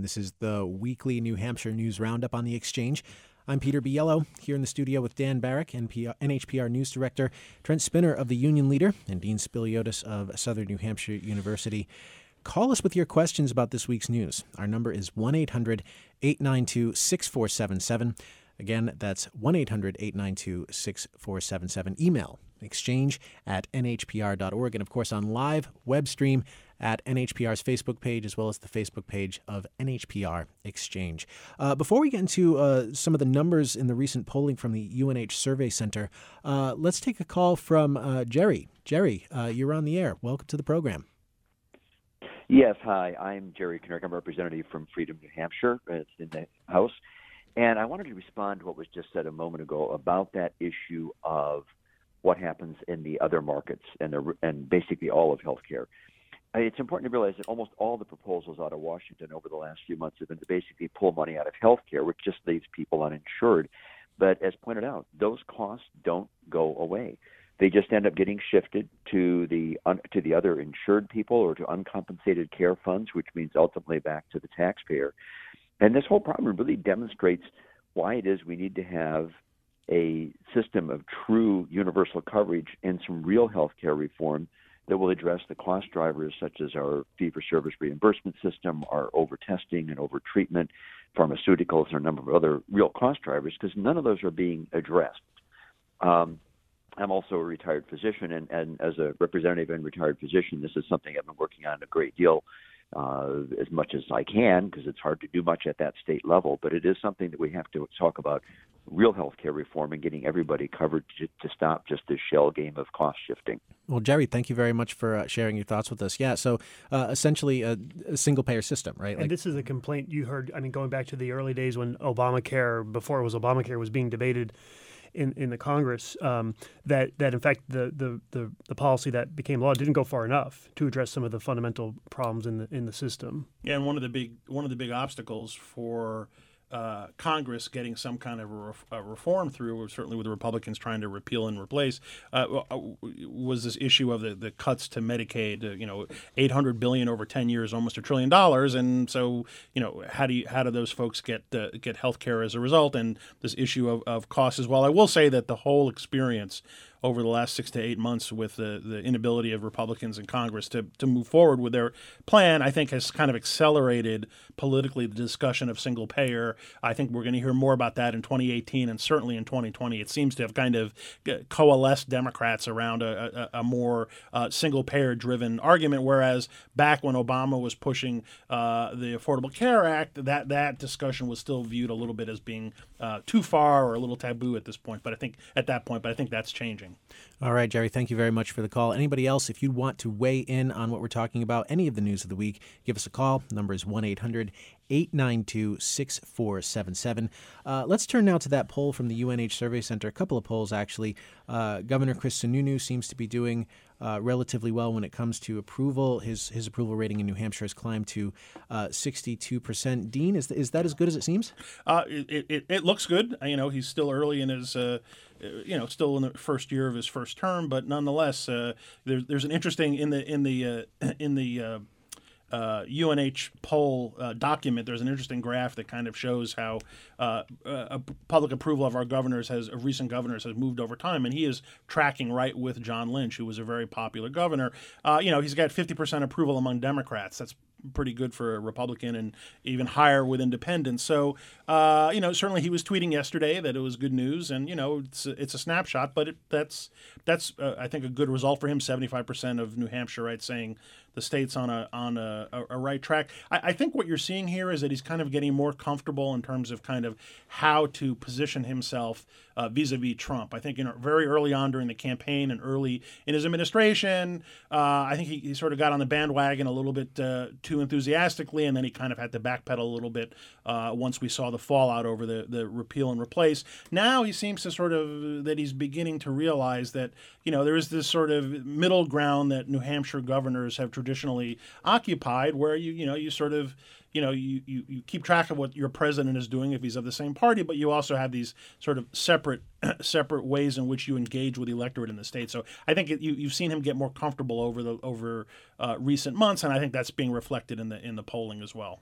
This is the weekly New Hampshire News Roundup on The Exchange. I'm Peter Biello, here in the studio with Dan Barrick, N H P R News Director, Trent Spinner of The Union Leader, and Dean Spiliotis of Southern New Hampshire University. Call us with your questions about this week's news. Our number is one eight hundred eight nine two six four seven seven. Again, that's one eight hundred eight nine two six four seven seven. Email exchange at n h p r dot org. And, of course, on live web stream at N H P R's Facebook page, as well as the Facebook page of N H P R Exchange. Uh, before we get into uh, some of the numbers in the recent polling from the U N H Survey Center, uh, let's take a call from uh, Jerry. Jerry, uh, you're on the air. Welcome to the program. Yes, hi. I'm Jerry Knirk. I'm a representative from Freedom, New Hampshire. It's in the House. And I wanted to respond to what was just said a moment ago about that issue of what happens in the other markets and, the, and basically all of healthcare. It's important to realize that almost all the proposals out of Washington over the last few months have been to basically pull money out of healthcare, which just leaves people uninsured. But as pointed out, those costs don't go away. They just end up getting shifted to the un, to the other insured people or to uncompensated care funds, which means ultimately back to the taxpayer. And this whole problem really demonstrates why it is we need to have a system of true universal coverage and some real health care reform that will address the cost drivers such as our fee-for-service reimbursement system, our over-testing and over-treatment, pharmaceuticals, and a number of other real cost drivers, because none of those are being addressed. Um, I'm also a retired physician, and, and as a representative and retired physician, this is something I've been working on a great deal, uh, as much as I can, because it's hard to do much at that state level, but it is something that we have to talk about, real health care reform and getting everybody covered to, to stop just this shell game of cost shifting. Well, Jerry, thank you very much for uh, sharing your thoughts with us. Yeah, so uh, essentially a, a single-payer system, right? And like, this is a complaint you heard, I mean, going back to the early days when Obamacare, before it was Obamacare, was being debated in, in the Congress, um, that, that in fact the, the, the, the policy that became law didn't go far enough to address some of the fundamental problems in the in the system. Yeah, and one of the big one of the big obstacles for Uh, Congress getting some kind of a, ref- a reform through, certainly with the Republicans trying to repeal and replace, uh, was this issue of the, the cuts to Medicaid. Uh, you know, eight hundred billion dollars over ten years, almost a trillion dollars, and so you know, how do you, how do those folks get uh, get health care as a result? And this issue of, of cost as well. I will say that the whole experience over the last six to eight months with the, the inability of Republicans in Congress to, to move forward with their plan, I think has kind of accelerated politically the discussion of single payer. I think we're going to hear more about that in twenty eighteen and certainly in twenty twenty. It seems to have kind of coalesced Democrats around a, a, a more uh, single payer driven argument, whereas back when Obama was pushing uh, the Affordable Care Act, that, that discussion was still viewed a little bit as being uh, too far or a little taboo at this point. But I think at that point, but I think that's changing. All right, Jerry, thank you very much for the call. Anybody else, if you want to weigh in on what we're talking about, any of the news of the week, give us a call. The number is one eight hundred eight nine two six four seven seven. Uh, let's turn now to that poll from the U N H Survey Center. A couple of polls, actually. Uh, Governor Chris Sununu seems to be doing uh, relatively well when it comes to approval. His his approval rating in New Hampshire has climbed to uh, sixty-two percent. Dean, is, is that as good as it seems? Uh, it, it, it looks good. You know, he's still early in his... Uh, you know, still in the first year of his first term, but nonetheless, uh, there's there's an interesting in the in the uh, in the uh, uh, U N H poll uh, document. There's an interesting graph that kind of shows how uh, uh, public approval of our governors has of recent governors has moved over time, and he is tracking right with John Lynch, who was a very popular governor. Uh, you know, he's got fifty percent approval among Democrats. That's pretty good for a Republican, and even higher with independents. So, uh, you know, certainly he was tweeting yesterday that it was good news, and you know, it's a, it's a snapshot, but it, that's that's uh, I think a good result for him. seventy-five percent of New Hampshireites saying the state's on a on a, a, a right track. I, I think what you're seeing here is that he's kind of getting more comfortable in terms of kind of how to position himself uh, vis-a-vis Trump. I think, you know, very early on during the campaign and early in his administration, uh, I think he, he sort of got on the bandwagon a little bit uh, too enthusiastically, and then he kind of had to backpedal a little bit uh, once we saw the fallout over the, the repeal and replace. Now he seems to sort of, that he's beginning to realize that, you know, there is this sort of middle ground that New Hampshire governors have traditionally occupied, where you, you know, you sort of, you know, you, you, you keep track of what your president is doing if he's of the same party, but you also have these sort of separate separate ways in which you engage with the electorate in the state. So I think it, you, you've seen him get more comfortable over the over uh, recent months, and I think that's being reflected in the in the polling as well.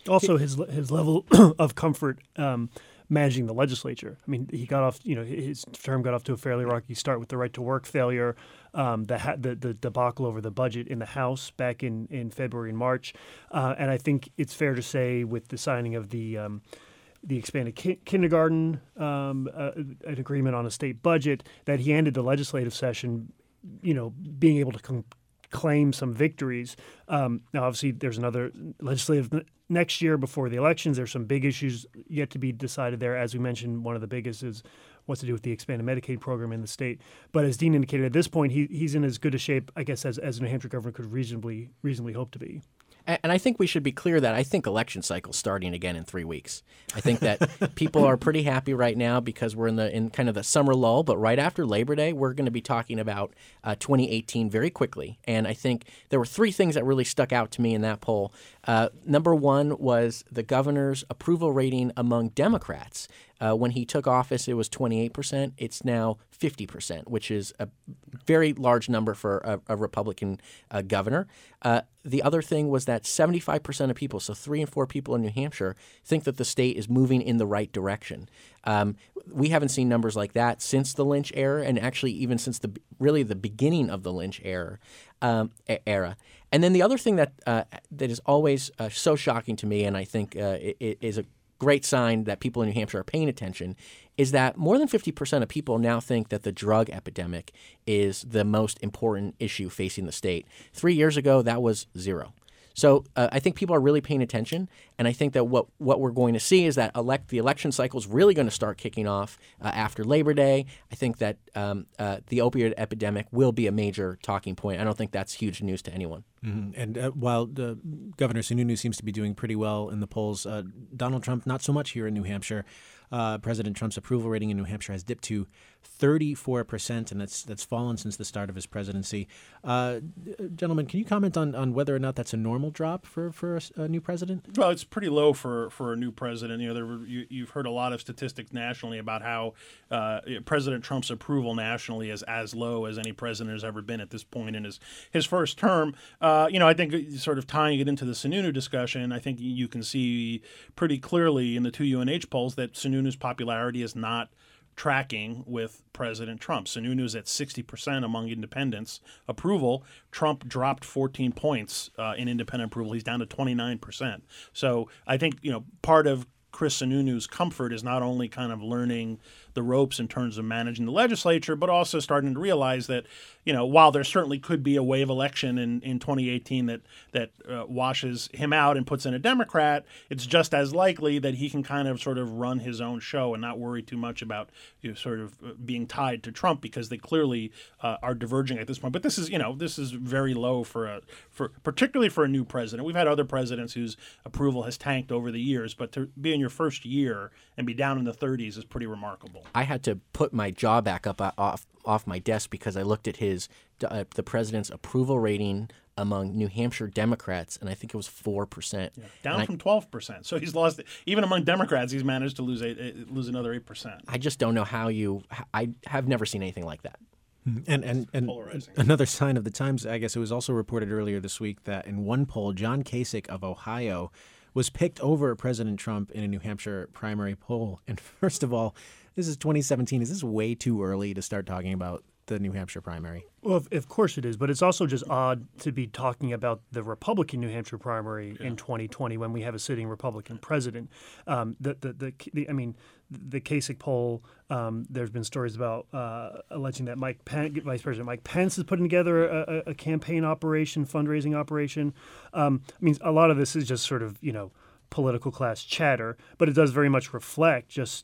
Also, his his level of comfort um, managing the legislature. I mean, he got off, you know, his term got off to a fairly rocky start with the right to work failure, um, the, ha- the the debacle over the budget in the House back in, in February and March. Uh, and I think it's fair to say with the signing of the um, the expanded ki- kindergarten, um, uh, an agreement on a state budget, that he ended the legislative session, you know, being able to com- claim some victories. Um, now, obviously, there's another legislative n- next year before the elections. There's some big issues yet to be decided there. As we mentioned, one of the biggest is what's to do with the expanded Medicaid program in the state. But as Dean indicated, at this point, he, he's in as good a shape, I guess, as, as a New Hampshire governor could reasonably reasonably hope to be. And I think we should be clear that I think election cycle's starting again in three weeks. I think that people are pretty happy right now because we're in the in kind of the summer lull. But right after Labor Day, we're going to be talking about uh, twenty eighteen very quickly. And I think there were three things that really stuck out to me in that poll. Uh, number one was the governor's approval rating among Democrats. Uh, when he took office, it was twenty-eight percent. It's now fifty percent, which is a very large number for a, a Republican uh, governor. Uh, the other thing was that seventy-five percent of people, so three in four people in New Hampshire, think that the state is moving in the right direction. Um, we haven't seen numbers like that since the Lynch era, and actually even since the really the beginning of the Lynch era. Um, era. And then the other thing that uh, that is always uh, so shocking to me, and I think uh, it, it is a great sign that people in New Hampshire are paying attention, is that more than fifty percent of people now think that the drug epidemic is the most important issue facing the state. Three years ago, that was zero. So uh, I think people are really paying attention, and I think that what, what we're going to see is that elect the election cycle is really going to start kicking off uh, after Labor Day. I think that um, uh, the opioid epidemic will be a major talking point. I don't think that's huge news to anyone. Mm-hmm. And uh, while uh, Governor Sununu seems to be doing pretty well in the polls, uh, Donald Trump not so much here in New Hampshire. Uh, President Trump's approval rating in New Hampshire has dipped to thirty-four percent, and that's that's fallen since the start of his presidency. Uh, gentlemen, can you comment on, on whether or not that's a normal drop for, for a, a new president? Well, it's pretty low for, for a new president. You know, there were, you, you've heard a lot of statistics nationally about how uh, President Trump's approval nationally is as low as any president has ever been at this point in his, his first term. Uh, you know, I think sort of tying it into the Sununu discussion, I think you can see pretty clearly in the two U N H polls that Sununu's popularity is not tracking with President Trump. Sununu's at sixty percent among independents approval. Trump dropped fourteen points uh, in independent approval. He's down to twenty-nine percent. So I think, you know, part of Chris Sununu's comfort is not only kind of learning the ropes in terms of managing the legislature, but also starting to realize that, you know, while there certainly could be a wave election in, in twenty eighteen that that uh, washes him out and puts in a Democrat, it's just as likely that he can kind of sort of run his own show and not worry too much about, you know, sort of being tied to Trump, because they clearly uh, are diverging at this point. But this is, you know, this is very low for a for particularly for a new president. We've had other presidents whose approval has tanked over the years, but to be in your first year and be down in the thirties is pretty remarkable. I had to put my jaw back up uh, off off my desk because I looked at his uh, the president's approval rating among New Hampshire Democrats, and I think it was four percent. Yeah, down and from I, twelve percent. So he's lost, even among Democrats, he's managed to lose eight, lose another eight percent. I just don't know how you – I have never seen anything like that. And and, and another sign of the times, I guess it was also reported earlier this week that in one poll, John Kasich of Ohio was picked over President Trump in a New Hampshire primary poll. And first of all, this is twenty seventeen. Is this way too early to start talking about the New Hampshire primary? Well, of, of course it is, but it's also just odd to be talking about the Republican New Hampshire primary yeah. in twenty twenty when we have a sitting Republican president. Um, the, the, the, the, I mean, the Kasich poll, um, there's been stories about uh, alleging that Mike Pence, Vice President Mike Pence is putting together a, a campaign operation, fundraising operation. Um, I mean, a lot of this is just sort of, you know, political class chatter, but it does very much reflect just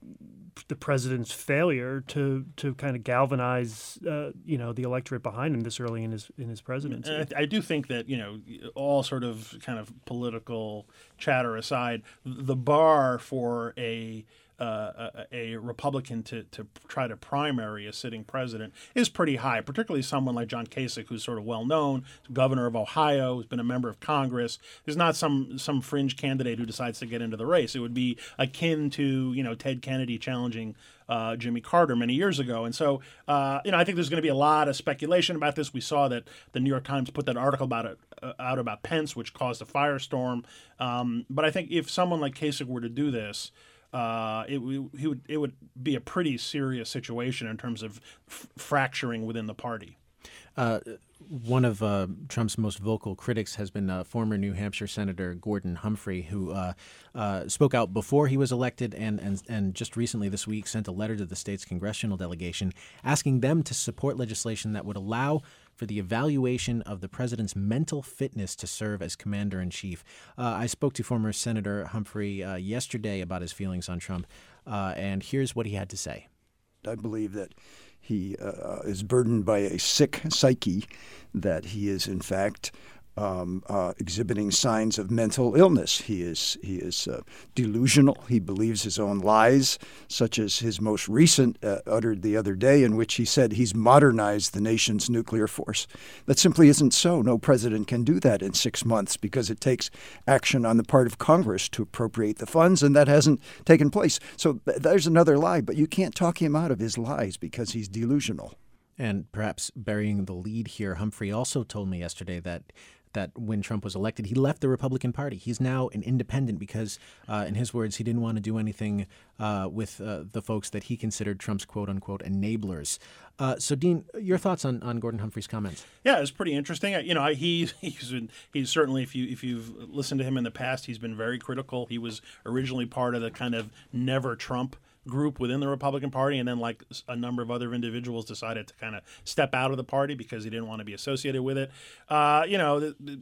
the president's failure to to kind of galvanize, uh, you know, the electorate behind him this early in his in his presidency. And I, I do think that, you know, all sort of kind of political chatter aside, the bar for a uh, a, a Republican to, to try to primary a sitting president is pretty high, particularly someone like John Kasich, who's sort of well-known, governor of Ohio, who's been a member of Congress. There's not some some fringe candidate who decides to get into the race. It would be akin to, you know, Ted Kennedy challenging uh, Jimmy Carter many years ago. And so, uh, you know, I think there's going to be a lot of speculation about this. We saw that the New York Times put that article about it uh, out about Pence, which caused a firestorm. Um, but I think if someone like Kasich were to do this, Uh, it, he would, it would be a pretty serious situation in terms of f- fracturing within the party. Uh, one of uh, Trump's most vocal critics has been uh, former New Hampshire Senator Gordon Humphrey, who uh, uh, spoke out before he was elected and, and, and just recently this week sent a letter to the state's congressional delegation asking them to support legislation that would allow for the evaluation of the president's mental fitness to serve as commander-in-chief. Uh, I spoke to former Senator Humphrey uh, yesterday about his feelings on Trump, uh, and here's what he had to say. I believe that he uh, is burdened by a sick psyche, that he is, in fact, Um, uh, exhibiting signs of mental illness. He is he is uh, delusional. He believes his own lies, such as his most recent uh, uttered the other day, in which he said he's modernized the nation's nuclear force. That simply isn't so. No president can do that in six months because it takes action on the part of Congress to appropriate the funds, and that hasn't taken place. So th- there's another lie, but you can't talk him out of his lies because he's delusional. And perhaps burying the lead here, Humphrey also told me yesterday that that when Trump was elected, he left the Republican Party. He's now an independent because, uh, in his words, he didn't want to do anything uh, with uh, the folks that he considered Trump's quote-unquote enablers. Uh, so, Dean, your thoughts on, on Gordon Humphrey's comments? Yeah, it's pretty interesting. You know, he he's been, he's certainly, if you if you've listened to him in the past, he's been very critical. He was originally part of the kind of never Trump group within the Republican Party, and then like a number of other individuals decided to kind of step out of the party because he didn't want to be associated with it. Uh, you know, the, the,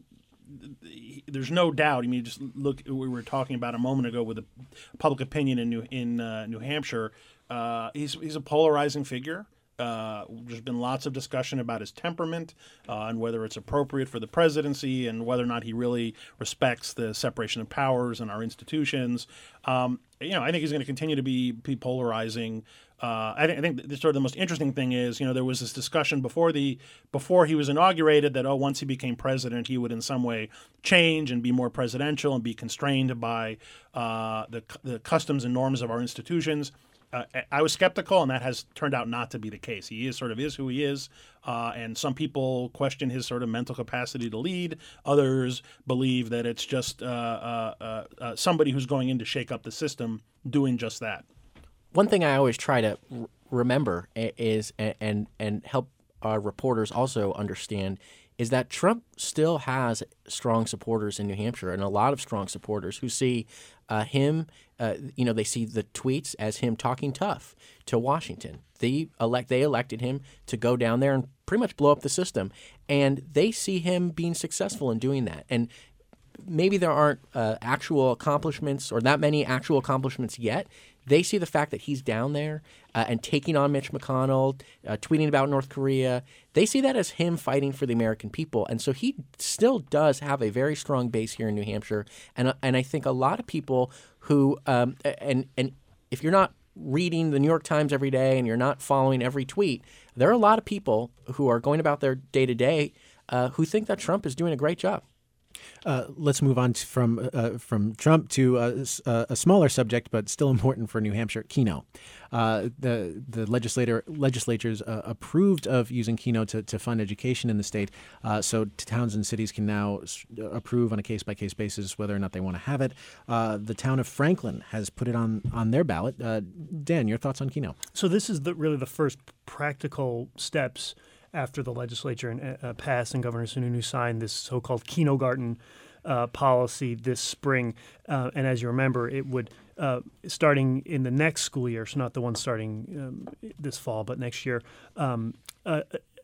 the, there's no doubt. I mean, just look, we were talking about a moment ago with the public opinion in New in uh, New Hampshire. Uh, he's he's a polarizing figure. Uh, there's been lots of discussion about his temperament uh, and whether it's appropriate for the presidency and whether or not he really respects the separation of powers in our institutions. Um, you know, I think he's going to continue to be, be polarizing. Uh, I, th- I think the, sort of the most interesting thing is, you know, there was this discussion before the before he was inaugurated that, oh, once he became president, he would in some way change and be more presidential and be constrained by uh, the the customs and norms of our institutions. Uh, I was skeptical, and that has turned out not to be the case. He is sort of is who he is, uh, and some people question his sort of mental capacity to lead. Others believe that it's just uh, uh, uh, somebody who's going in to shake up the system doing just that. One thing I always try to r- remember is, and and help our reporters also understand, is that Trump still has strong supporters in New Hampshire, and a lot of strong supporters who see uh, him, uh, you know, they see the tweets as him talking tough to Washington. They elect, they elected him to go down there and pretty much blow up the system, and they see him being successful in doing that. And maybe there aren't uh, actual accomplishments or that many actual accomplishments yet. They see the fact that he's down there uh, and taking on Mitch McConnell, uh, tweeting about North Korea. They see that as him fighting for the American people. And so he still does have a very strong base here in New Hampshire. And, uh, and I think a lot of people who um, – and and if you're not reading the New York Times every day and you're not following every tweet, there are a lot of people who are going about their day-to-day uh, who think that Trump is doing a great job. Uh, let's move on to, from uh, from Trump to uh, a smaller subject, but still important for New Hampshire, Keno. Uh, the the legislator legislatures uh, approved of using Keno to, to fund education in the state, uh, so towns and cities can now approve on a case by case basis whether or not they want to have it. Uh, the town of Franklin has put it on on their ballot. Uh, Dan, your thoughts on Keno? So this is the, really the first practical steps after the legislature uh, passed and Governor Sununu signed this so-called kindergarten uh, policy this spring. Uh, and as you remember, it would, uh, starting in the next school year, so not the one starting um, this fall, but next year, um, uh,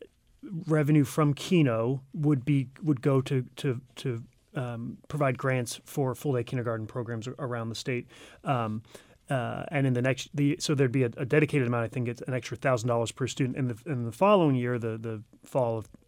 revenue from Keno would be would go to to to um, provide grants for full-day kindergarten programs around the state. Um, Uh, and in the next, the so there'd be a, a dedicated amount. I think it's an extra thousand dollars per student. In the in the following year, the the fall of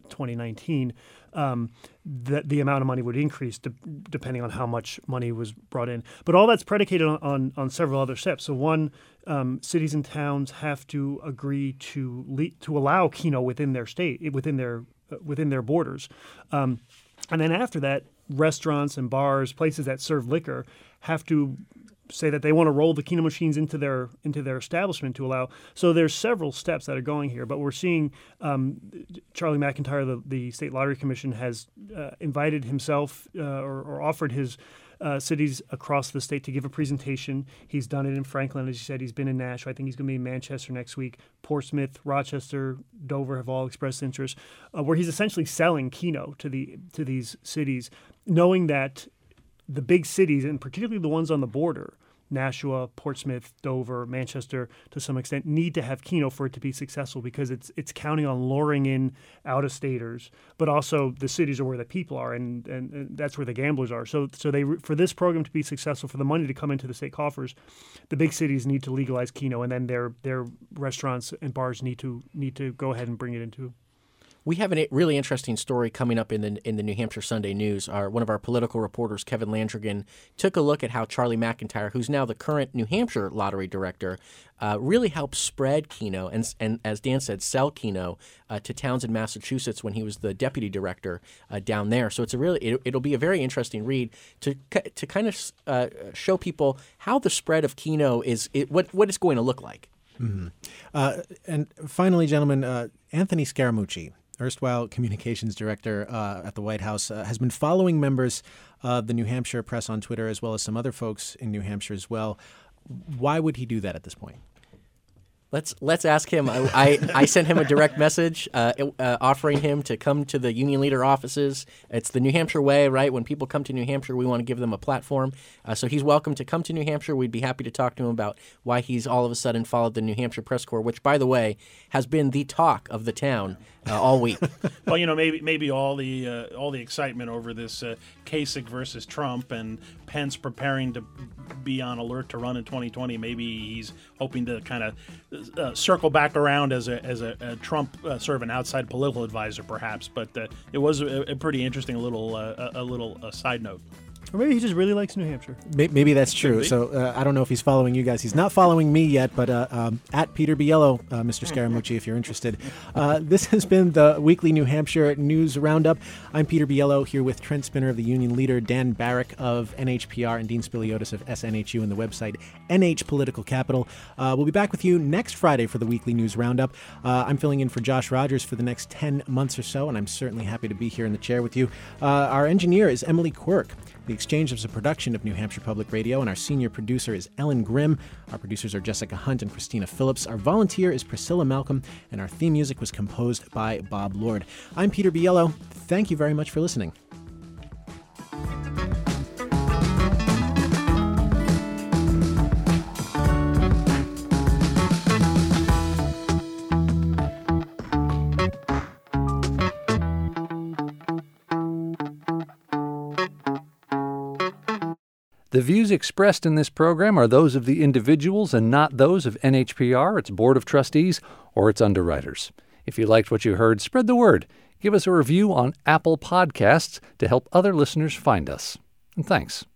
twenty nineteen, um, the, the amount of money would increase de- depending on how much money was brought in. But all that's predicated on, on, on several other steps. So one, um, cities and towns have to agree to le- to allow Keno within their state, within their uh, within their borders. Um, and then after that, restaurants and bars, places that serve liquor, have to say that they want to roll the Keno machines into their into their establishment to allow. So there's several steps that are going here, but we're seeing um, Charlie McIntyre, the, the State Lottery Commission, has uh, invited himself uh, or, or offered his uh, cities across the state to give a presentation. He's done it in Franklin, as you said. He's been in Nashville. I think he's going to be in Manchester next week. Portsmouth, Rochester, Dover have all expressed interest, uh, where he's essentially selling Keno to the to these cities, knowing that the big cities, and particularly the ones on the border, Nashua, Portsmouth, Dover, Manchester, to some extent, need to have Keno for it to be successful, because it's it's counting on luring in out-of-staters, but also the cities are where the people are, and, and, and that's where the gamblers are. So so they for this program to be successful, for the money to come into the state coffers, the big cities need to legalize Keno, and then their their restaurants and bars need to need to go ahead and bring it into. We have a really interesting story coming up in the in the New Hampshire Sunday News. Our, one of our political reporters, Kevin Landrigan, took a look at how Charlie McIntyre, who's now the current New Hampshire lottery director, uh, really helped spread Keno and, and as Dan said, sell Keno uh, to towns in Massachusetts when he was the deputy director uh, down there. So it's a really it, it'll be a very interesting read to to kind of uh, show people how the spread of Keno is it, what what it's going to look like. Mm-hmm. Uh, and finally, gentlemen, uh, Anthony Scaramucci, erstwhile communications director uh, at the White House, uh, has been following members of the New Hampshire press on Twitter, as well as some other folks in New Hampshire as well. Why would he do that at this point? Let's let's ask him. I, I, I sent him a direct message uh, uh, offering him to come to the union leader offices. It's the New Hampshire way, right? When people come to New Hampshire, we want to give them a platform. Uh, so he's welcome to come to New Hampshire. We'd be happy to talk to him about why he's all of a sudden followed the New Hampshire Press Corps, which, by the way, has been the talk of the town uh, all week. Well, you know, maybe maybe all the uh, all the excitement over this uh, Kasich versus Trump and Pence preparing to be on alert to run in twenty twenty. Maybe he's hoping to kind of uh, circle back around as a as a, a Trump uh, sort of an outside political advisor, perhaps. But uh, it was a, a pretty interesting little uh, a, a little uh, side note. Or maybe he just really likes New Hampshire. Maybe that's true. So uh, I don't know if he's following you guys. He's not following me yet, but uh, um, at Peter Biello, uh, Mister Scaramucci, if you're interested. Uh, this has been the weekly New Hampshire News Roundup. I'm Peter Biello, here with Trent Spinner of the Union Leader, Dan Barrick of N H P R, and Dean Spiliotis of S N H U, and the website N H Political Capital. Uh, we'll be back with you next Friday for the weekly News Roundup. Uh, I'm filling in for Josh Rogers for the next ten months or so, and I'm certainly happy to be here in the chair with you. Uh, our engineer is Emily Quirk. The Exchange is a production of New Hampshire Public Radio, and our senior producer is Ellen Grimm. Our producers are Jessica Hunt and Christina Phillips. Our volunteer is Priscilla Malcolm, and our theme music was composed by Bob Lord. I'm Peter Biello. Thank you very much for listening. The views expressed in this program are those of the individuals and not those of N H P R, its Board of Trustees, or its underwriters. If you liked what you heard, spread the word. Give us a review on Apple Podcasts to help other listeners find us. And thanks.